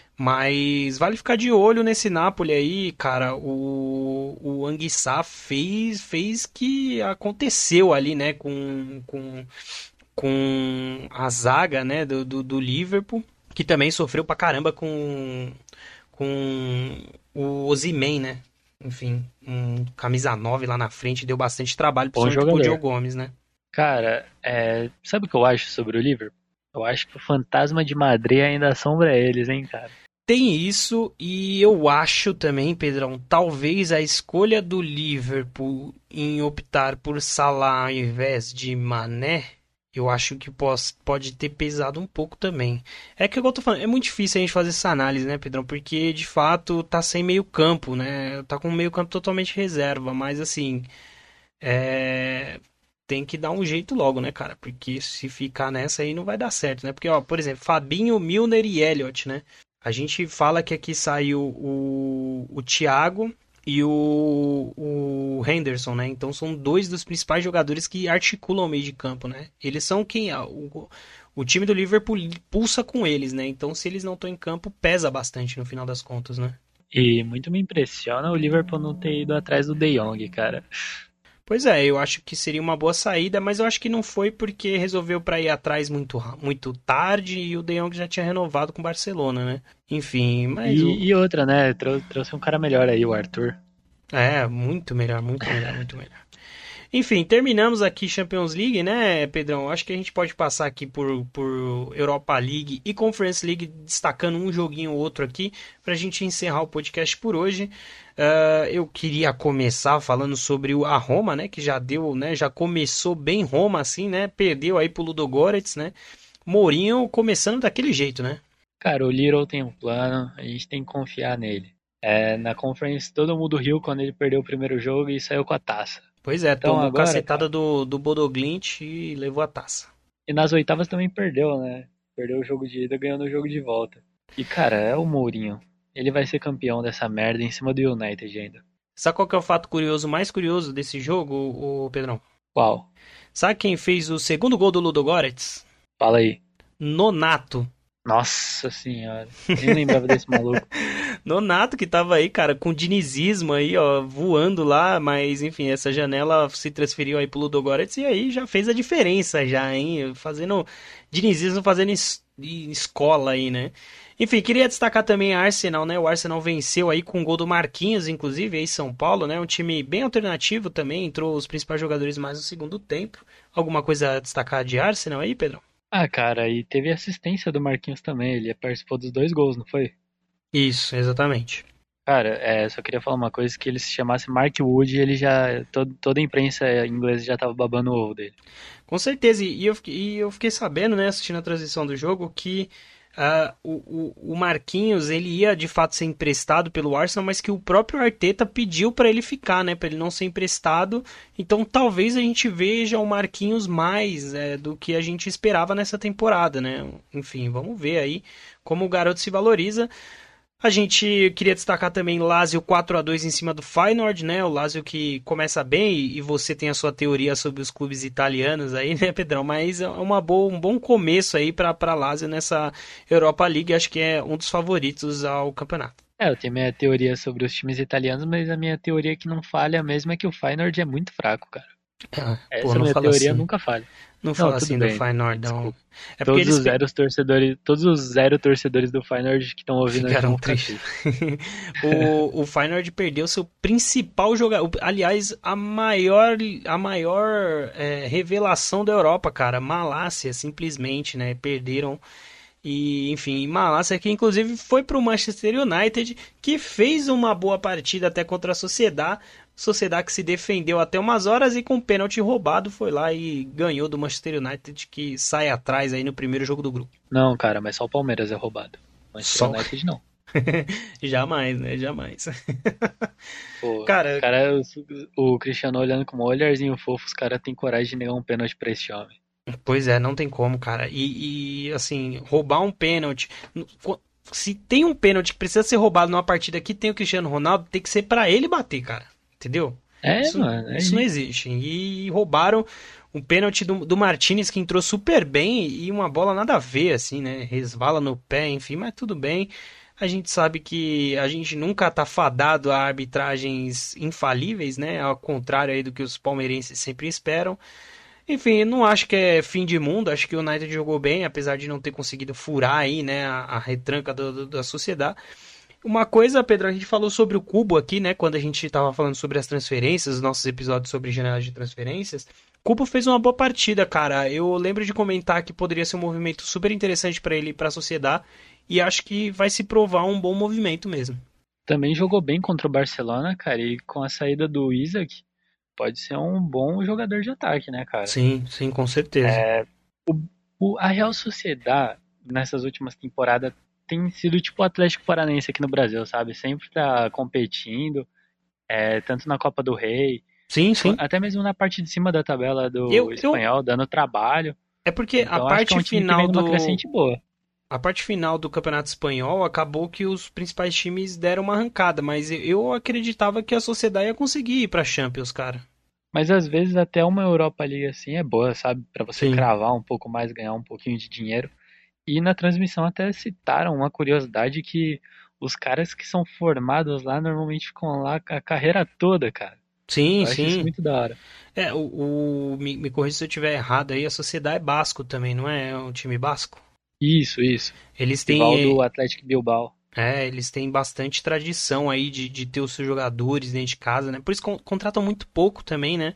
Mas vale ficar de olho nesse Napoli aí, cara. O, o Anguissa fez, fez que aconteceu ali, né? Com, com, com a zaga, né? Do, do, do Liverpool, que também sofreu pra caramba com, com o Osimhen, né? Enfim, um camisa nove lá na frente deu bastante trabalho, Bom principalmente pro jogador. Diogo Gomes, né? Cara, é, sabe o que eu acho sobre o Liverpool? Eu acho que o fantasma de Madrid ainda assombra eles, hein, cara? Tem isso, e eu acho também, Pedrão, talvez a escolha do Liverpool em optar por Salah ao invés de Mané, eu acho que pos- pode ter pesado um pouco também. É que igual eu tô falando, é muito difícil a gente fazer essa análise, né, Pedrão? Porque de fato tá sem meio campo, né? Tá com o meio campo totalmente reserva, mas assim, é, tem que dar um jeito logo, né, cara? Porque se ficar nessa aí não vai dar certo, né? Porque, ó, por exemplo, Fabinho, Milner e Elliott, né? A gente fala que aqui saiu o, o Thiago e o, o Henderson, né? Então são dois dos principais jogadores que articulam o meio de campo, né? Eles são quem... O, o time do Liverpool pulsa com eles, né? Então se eles não estão em campo, pesa bastante no final das contas, né? E muito me impressiona o Liverpool não ter ido atrás do De Jong, cara. Pois é, eu acho que seria uma boa saída, mas eu acho que não foi porque resolveu para ir atrás muito, ra- muito tarde e o De Jong já tinha renovado com o Barcelona, né? Enfim, mas o E, e outra, né? Trou- trouxe um cara melhor aí, o Arthur. é muito melhor, muito melhor, muito melhor. Enfim, terminamos aqui Champions League, né, Pedrão? Acho que a gente pode passar aqui por, por Europa League e Conference League, destacando um joguinho ou outro aqui, pra gente encerrar o podcast por hoje. Uh, eu queria começar falando sobre o, a Roma, né, que já deu, né, já começou bem Roma, assim, né, perdeu aí pro Ludogorets, né, Mourinho começando daquele jeito, né? Cara, o Little tem um plano, a gente tem que confiar nele. É, na Conference todo mundo riu quando ele perdeu o primeiro jogo e saiu com a taça. Pois é, Então tomou agora, cacetada cara, do, do Bodo Glimt e levou a taça. e nas oitavas também perdeu, né? Perdeu o jogo de ida, ganhando o jogo de volta. E cara, é o Mourinho. Ele vai ser campeão dessa merda em cima do United ainda. Sabe qual que é o fato curioso, mais curioso desse jogo, o Pedrão? Qual? Sabe quem fez o segundo gol do Ludogorets? Fala aí. Nonato. Nossa senhora, nem lembrava desse maluco. Nonato que tava aí, cara, com dinizismo aí, ó, voando lá, mas enfim, essa janela se transferiu aí pro Ludogorets e aí já fez a diferença já, hein, fazendo dinizismo, fazendo es- escola aí, né. Enfim, queria destacar também a Arsenal, né, o Arsenal venceu aí com o gol do Marquinhos, inclusive, aí São Paulo, né, um time bem alternativo também, entrou os principais jogadores mais no segundo tempo. Alguma coisa a destacar de Arsenal aí, Pedro? Ah, cara, e teve assistência do Marquinhos também, ele participou dos dois gols, não foi? Isso, exatamente. Cara, é, só queria falar uma coisa, que ele se chamasse Mark Wood, ele já, todo, toda a imprensa inglesa já tava babando o ovo dele. Com certeza, e eu, fiquei- e eu fiquei sabendo, né, assistindo a transição do jogo, que ah, o, o, o Marquinhos, ele ia de fato ser emprestado pelo Arsenal, mas que o próprio Arteta pediu para ele ficar, né, para ele não ser emprestado. Então talvez a gente veja o Marquinhos mais é, do que a gente esperava nessa temporada, né. Enfim, vamos ver aí como o garoto se valoriza. A gente queria destacar também Lazio quatro a dois em cima do Feyenoord, né? O Lazio que começa bem e você tem a sua teoria sobre os clubes italianos aí, né, Pedrão? Mas é uma boa, um bom começo aí para para Lazio nessa Europa League, acho que é um dos favoritos ao campeonato. É, eu tenho minha teoria sobre os times italianos, mas a minha teoria que não falha mesmo é que o Feyenoord é muito fraco, cara. Ah, pô, Essa não minha fala teoria assim. nunca falha. Não Não, fala tudo assim do bem, Feyenoord, não. desculpa. É porque Todos eles os fi- zero torcedores, todos os zero torcedores do Feyenoord que estão ouvindo aqui ficaram vão ficar tristes. tristes. o, o Feyenoord perdeu seu principal jogador. Aliás, a maior, a maior é, revelação da Europa, cara. Malásia, simplesmente, né? Perderam. E, enfim, Malásia que inclusive foi para o Manchester United, que fez uma boa partida até contra a Sociedad. Sociedad que se defendeu até umas horas e com pênalti roubado foi lá e ganhou do Manchester United, que sai atrás aí no primeiro jogo do grupo. Não, cara, mas só o Palmeiras é roubado. Manchester Só. United não. Jamais, né? Jamais. Pô, Cara, cara, o, o Cristiano olhando com um olharzinho fofo, os caras têm coragem de negar um pênalti pra esse homem. pois é, não tem como, cara. E, e, assim, roubar um pênalti. Se tem um pênalti que precisa ser roubado numa partida que tem o Cristiano Ronaldo, tem que ser pra ele bater, cara. Entendeu? É, Isso, mano. É isso não isso. existe. E roubaram um pênalti do, do Martinez que entrou super bem e uma bola nada a ver, assim, né? Resvala no pé, enfim, mas tudo bem. A gente sabe que a gente nunca tá fadado a arbitragens infalíveis, né? Ao contrário aí do que os palmeirenses sempre esperam. Enfim, não acho que é fim de mundo. Acho que o United jogou bem, apesar de não ter conseguido furar aí, né? A, a retranca do, do, da sociedade. Uma coisa, Pedro, a gente falou sobre o Cubo aqui, né? Quando a gente estava falando sobre as transferências, os nossos episódios sobre janelas de transferências. Cubo fez uma boa partida, cara. Eu lembro de comentar que poderia ser um movimento super interessante para ele e para a sociedade. E acho que vai se provar um bom movimento mesmo. Também jogou bem contra o Barcelona, cara, e com a saída do Isaac, pode ser um bom jogador de ataque, né, cara? Sim, sim, com certeza. É, o, o- a Real Sociedad, nessas últimas temporadas, tem sido tipo o Atlético Paranaense aqui no Brasil, sabe? Sempre tá competindo, é, tanto na Copa do Rei, Sim, qu- sim. até mesmo na parte de cima da tabela do Eu, eu, espanhol, dando trabalho. é porque a Então acho que é parte um time que final vem numa do crescente boa. a parte final do Campeonato Espanhol acabou que os principais times deram uma arrancada, mas eu acreditava que a Sociedade ia conseguir ir pra Champions, cara. Mas às vezes até uma Europa League assim é boa, sabe? Pra você Sim. cravar um pouco mais, ganhar um pouquinho de dinheiro. E na transmissão até citaram uma curiosidade que os caras que são formados lá normalmente ficam lá a carreira toda, cara. Sim, Eu acho isso sim. muito da hora. É, o, o- me, me corrija se eu estiver errado aí, a Sociedade é basco também, não é? É um time basco. Isso, isso. Eles Rival têm, do Atlético Bilbao. é, eles têm bastante tradição aí de, de ter os seus jogadores dentro de casa, né? Por isso con- contratam muito pouco também, né?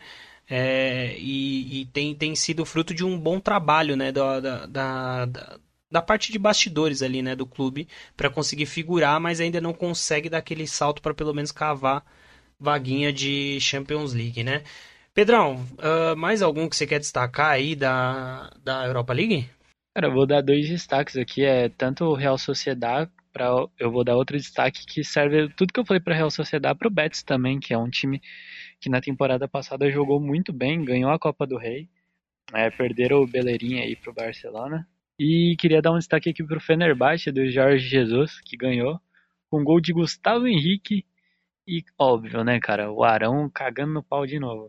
é, e, e tem, tem sido fruto de um bom trabalho, né, da, da, da, da- da parte de bastidores ali, né, do clube, para conseguir figurar, mas ainda não consegue dar aquele salto para pelo menos cavar vaguinha de Champions League, né? Pedrão, ah, mais algum que você quer destacar aí da, da Europa League? Cara, eu vou dar dois destaques aqui, é tanto o Real Sociedad, pra, eu vou dar outro destaque que serve tudo que eu falei para Real Sociedad para o Betis também, que é um time que na temporada passada jogou muito bem, ganhou a Copa do Rei, é, perderam o Bellerin aí pro Barcelona. E queria dar um destaque aqui pro Fenerbahçe do Jorge Jesus, que ganhou, com gol de Gustavo Henrique e, óbvio, né, cara, o Arão cagando no pau de novo.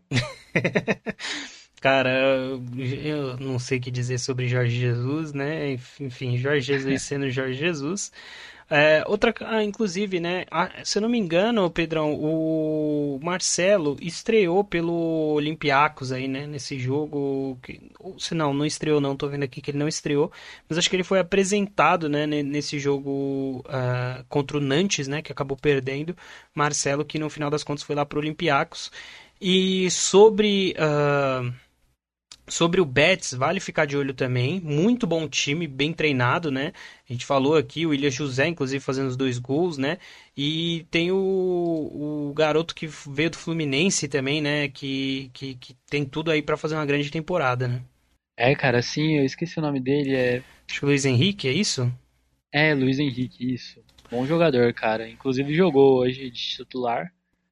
Cara, eu não sei o que dizer sobre Jorge Jesus, né? Enfim, Jorge Jesus sendo Jorge Jesus. É, outra, ah, inclusive, né? ah, se eu não me engano, Pedrão, o Marcelo estreou pelo Olympiacos aí, né? Nesse jogo. Que, ou, se não, não estreou, não. Tô vendo aqui que ele não estreou. Mas acho que ele foi apresentado, né? ne- Nesse jogo ah, contra o Nantes, né? Que acabou perdendo. Marcelo, que no final das contas foi lá pro Olympiacos. E sobre. ah, Sobre o Betis, vale ficar de olho também. Muito bom time, bem treinado, né? A gente falou aqui, o William José, inclusive, fazendo os dois gols, né? E tem o, o garoto que veio do Fluminense também, né? Que, que, que tem tudo aí pra fazer uma grande temporada, né? É, cara, sim, eu esqueci o nome dele, é, Acho que o Luiz Henrique, é isso? é Luiz Henrique, isso. Bom jogador, cara. Inclusive jogou hoje de titular.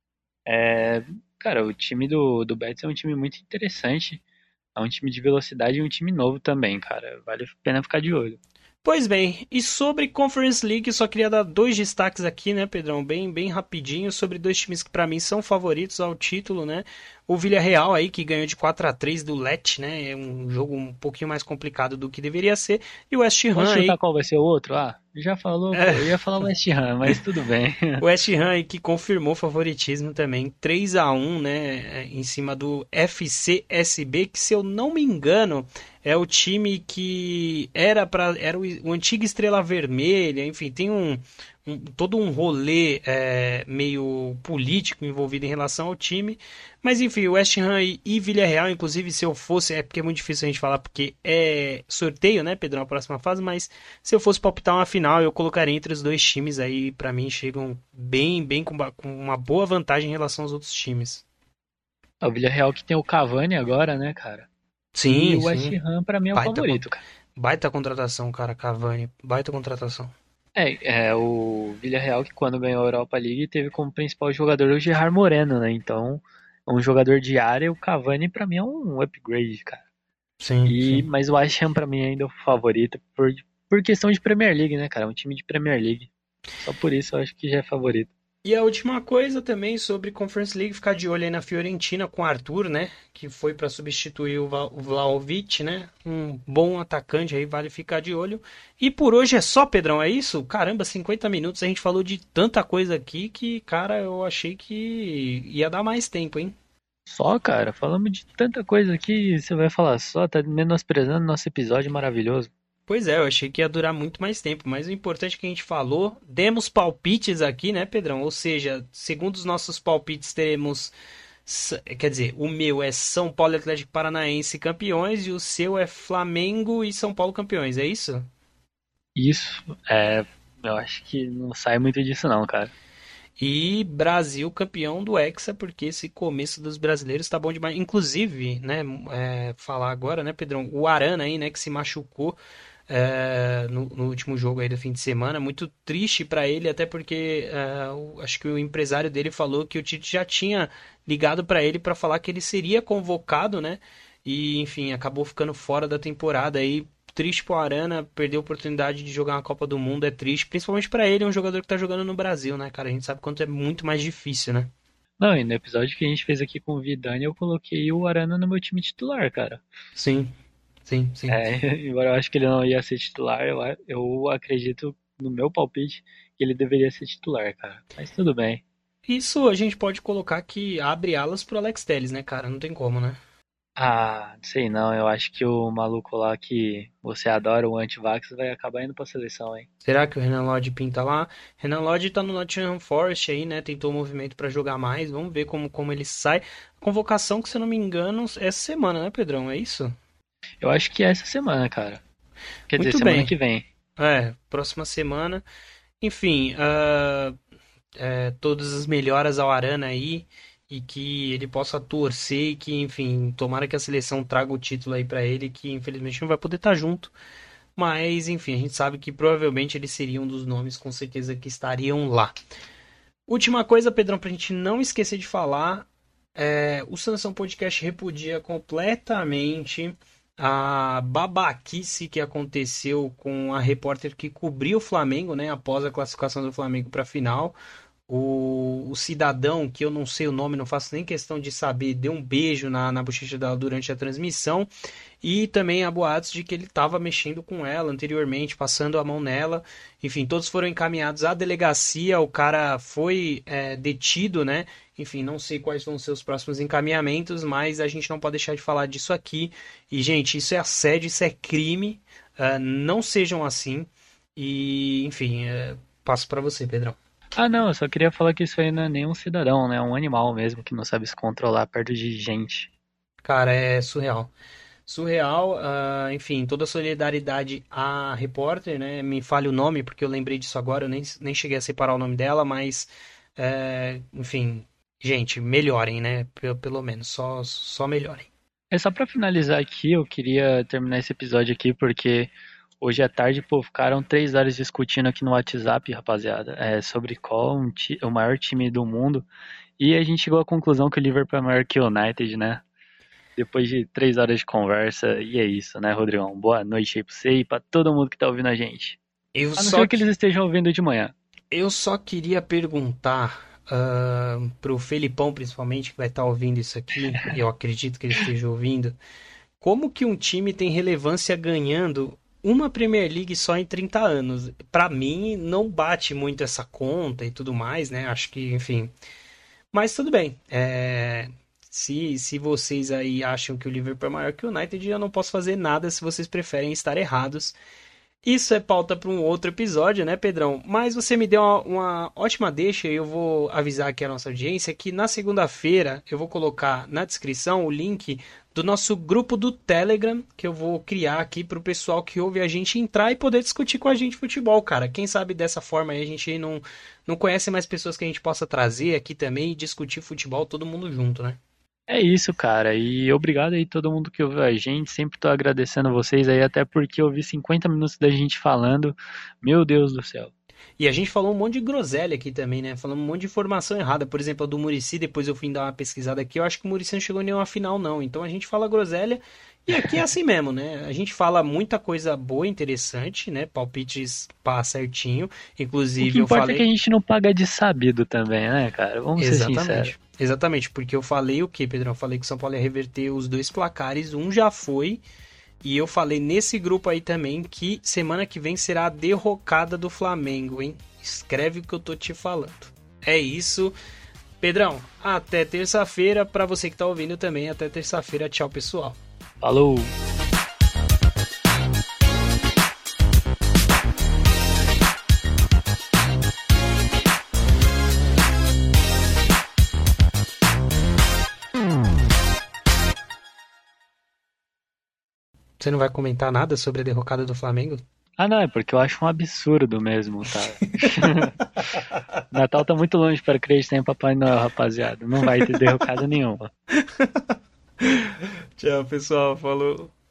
É, cara, o time do, do Betis é um time muito interessante. É um time de velocidade e um time novo também, cara. Vale a pena ficar de olho. Pois bem, e sobre Conference League, eu só queria dar dois destaques aqui, né, Pedrão? Bem, bem rapidinho, sobre dois times que pra mim são favoritos ao título, né? O Villarreal aí, que ganhou de quatro a três do Lecce, né? É um jogo um pouquinho mais complicado do que deveria ser. E o West Ham Posso chutar aí, qual vai ser o outro? Ah, já falou, pô. Eu ia falar o West Ham, mas tudo bem. o West Ham aí que confirmou favoritismo também, três a um, né, em cima do F C S B, que se eu não me engano, é o time que era para era o, o antigo Estrela Vermelha, enfim, tem um, um- todo um rolê é, meio político envolvido em relação ao time. Mas enfim, o West Ham e, e Villarreal, inclusive, se eu fosse, é porque é muito difícil a gente falar porque é sorteio, né, Pedrão, a próxima fase, mas se eu fosse palpitar uma final, eu colocaria entre os dois times aí, pra mim chegam bem, bem com, ba- com uma boa vantagem em relação aos outros times. É o Villarreal que tem o Cavani agora, né, cara? E Sim, o West sim. Ham pra mim é o Baita, con- favorito, cara. baita contratação, cara, Cavani. Baita contratação. É, é o Villarreal que quando ganhou a Europa League teve como principal jogador o Gerard Moreno, né? Então, é um jogador de área, o Cavani pra mim é um upgrade, cara. Sim, E sim. mas o West Ham pra mim ainda é o favorito por por questão de Premier League, né, cara? É um time de Premier League. Só por isso eu acho que já é favorito. E a última coisa também sobre Conference League, ficar de olho aí na Fiorentina com o Arthur, né? Que foi para substituir o Va- o Vlahovic, né? Um bom atacante aí, vale ficar de olho. E por hoje é só, Pedrão, é isso? Caramba, cinquenta minutos, a gente falou de tanta coisa aqui que, cara, eu achei que ia dar mais tempo, hein? Só, cara, falamos de tanta coisa aqui, você vai falar só, tá menosprezando nosso episódio maravilhoso. Pois é, eu achei que ia durar muito mais tempo, mas o importante é que a gente falou, demos palpites aqui, né, Pedrão? Ou seja, segundo os nossos palpites, teremos. S- Quer dizer, o meu é São Paulo e Atlético Paranaense campeões e o seu é Flamengo e São Paulo campeões, é isso? Isso, é, eu acho que não sai muito disso não, cara. E Brasil campeão do Hexa, porque esse começo dos brasileiros tá bom demais. Inclusive, né, é, falar agora, né, Pedrão? O Arana aí, né, que se machucou é, no, no último jogo aí do fim de semana. Muito triste pra ele, até porque é, o- acho que o empresário dele falou que o Tite já tinha ligado pra ele pra falar que ele seria convocado, né? E, enfim, acabou ficando fora da temporada aí. Triste pro Arana, perder a oportunidade de jogar uma Copa do Mundo é triste, principalmente pra ele, é um jogador que tá jogando no Brasil, né, cara? A gente sabe quanto é muito mais difícil, né? Não, e no episódio que a gente fez aqui com o Vidani, eu coloquei o Arana no meu time titular, cara. Sim, sim, sim. É, embora eu acho que ele não ia ser titular, eu, a- eu acredito no meu palpite que ele deveria ser titular, cara. Mas tudo bem. Isso a gente pode colocar que abre alas pro Alex Telles, né, cara? Não tem como, né? Ah, não sei não, eu acho que o maluco lá que você adora, o anti-vax, vai acabar indo pra seleção, hein? Será que o Renan Lodge pinta lá? Renan Lodge tá no Nottingham Forest aí, né? Tentou o movimento pra jogar mais. Vamos ver como, como ele sai. convocação que, se eu não me engano, é essa semana, né, Pedrão? É isso? Eu acho que é essa semana, cara. Quer Muito dizer, semana bem. que vem. É, próxima semana. Enfim, ah, é, todas as melhoras ao Arana aí e que ele possa torcer e que, enfim, tomara que a seleção traga o título aí pra ele, que infelizmente não vai poder estar junto. Mas, enfim, a gente sabe que provavelmente ele seria um dos nomes com certeza que estariam lá. Última coisa, Pedrão, pra gente não esquecer de falar, é, o Sansão Podcast repudia completamente a babaquice que aconteceu com a repórter que cobriu o Flamengo, né, após a classificação do Flamengo para a final. O, o cidadão, que eu não sei o nome, não faço nem questão de saber, deu um beijo na, na bochecha dela durante a transmissão. E também há boatos de que ele estava mexendo com ela anteriormente, passando a mão nela. Enfim, todos foram encaminhados à delegacia. O cara foi é, detido, né? Enfim, não sei quais vão ser os próximos encaminhamentos, mas a gente não pode deixar de falar disso aqui. E, gente, isso é assédio, isso é crime. Uh, não sejam assim. E, enfim, uh, passo para você, Pedrão. Ah, não, eu só queria falar que isso aí não é nem um cidadão, né? É um animal mesmo que não sabe se controlar perto de gente. Cara, é surreal. Surreal, uh, enfim, toda a solidariedade à repórter, né? Me fale o nome, porque eu lembrei disso agora, eu nem, nem cheguei a separar o nome dela, mas, é, enfim, gente, melhorem, né? Pelo, pelo menos, só, só melhorem. É só pra finalizar aqui, eu queria terminar esse episódio aqui, porque hoje à tarde, pô, ficaram três horas discutindo aqui no WhatsApp, rapaziada, é, sobre qual um ti- o maior time do mundo, e a gente chegou à conclusão que o Liverpool é maior que o United, né? Depois de três horas de conversa, e é isso, né, Rodrigão? Boa noite aí pra você e pra todo mundo que tá ouvindo a gente. Eu A não só, ser que que- eles estejam ouvindo de manhã. eu só queria perguntar uh, pro Felipão, principalmente, que vai estar ouvindo isso aqui, e eu acredito que ele esteja ouvindo, como que um time tem relevância ganhando uma Premier League só em trinta anos? Pra mim, não bate muito essa conta e tudo mais, né? Acho que, enfim. Mas tudo bem. É, Se, se vocês aí acham que o Liverpool é maior que o United, eu não posso fazer nada se vocês preferem estar errados. Isso é pauta para um outro episódio, né, Pedrão? Mas você me deu uma, uma ótima deixa e eu vou avisar aqui a nossa audiência que na segunda-feira eu vou colocar na descrição o link do nosso grupo do Telegram que eu vou criar aqui para o pessoal que ouve a gente entrar e poder discutir com a gente futebol, cara. Quem sabe dessa forma aí a gente não, não conhece mais pessoas que a gente possa trazer aqui também e discutir futebol todo mundo junto, né? É isso, cara. E obrigado aí todo mundo que ouviu a gente. Sempre tô agradecendo vocês aí, até porque eu vi cinquenta minutos da gente falando. Meu Deus do céu. E a gente falou um monte de groselha aqui também, né? Falamos um monte de informação errada. Por exemplo, a do Muricy, depois eu fui dar uma pesquisada aqui. Eu acho que o Muricy não chegou em nenhuma final, não. Então a gente fala groselha. E aqui é assim mesmo, né? A gente fala muita coisa boa, interessante, né? Palpites pá certinho. O que Inclusive, eu importa é que a falei. gente não paga de sabido também, né, cara? Vamos ser sinceros. Exatamente. Exatamente, porque eu falei o que, Pedrão? Eu falei que o São Paulo ia reverter os dois placares. Um já foi. E eu falei nesse grupo aí também que semana que vem será a derrocada do Flamengo, hein? Escreve o que eu tô te falando. É isso. Pedrão, até terça-feira. Pra você que tá ouvindo também, até terça-feira. Tchau, pessoal. Falou! Você não vai comentar nada sobre a derrocada do Flamengo? Ah, não, é porque eu acho um absurdo mesmo, tá? Natal tá muito longe para acreditar em Papai Noel, rapaziada. Não vai ter derrocada nenhuma. Tchau, pessoal. Falou.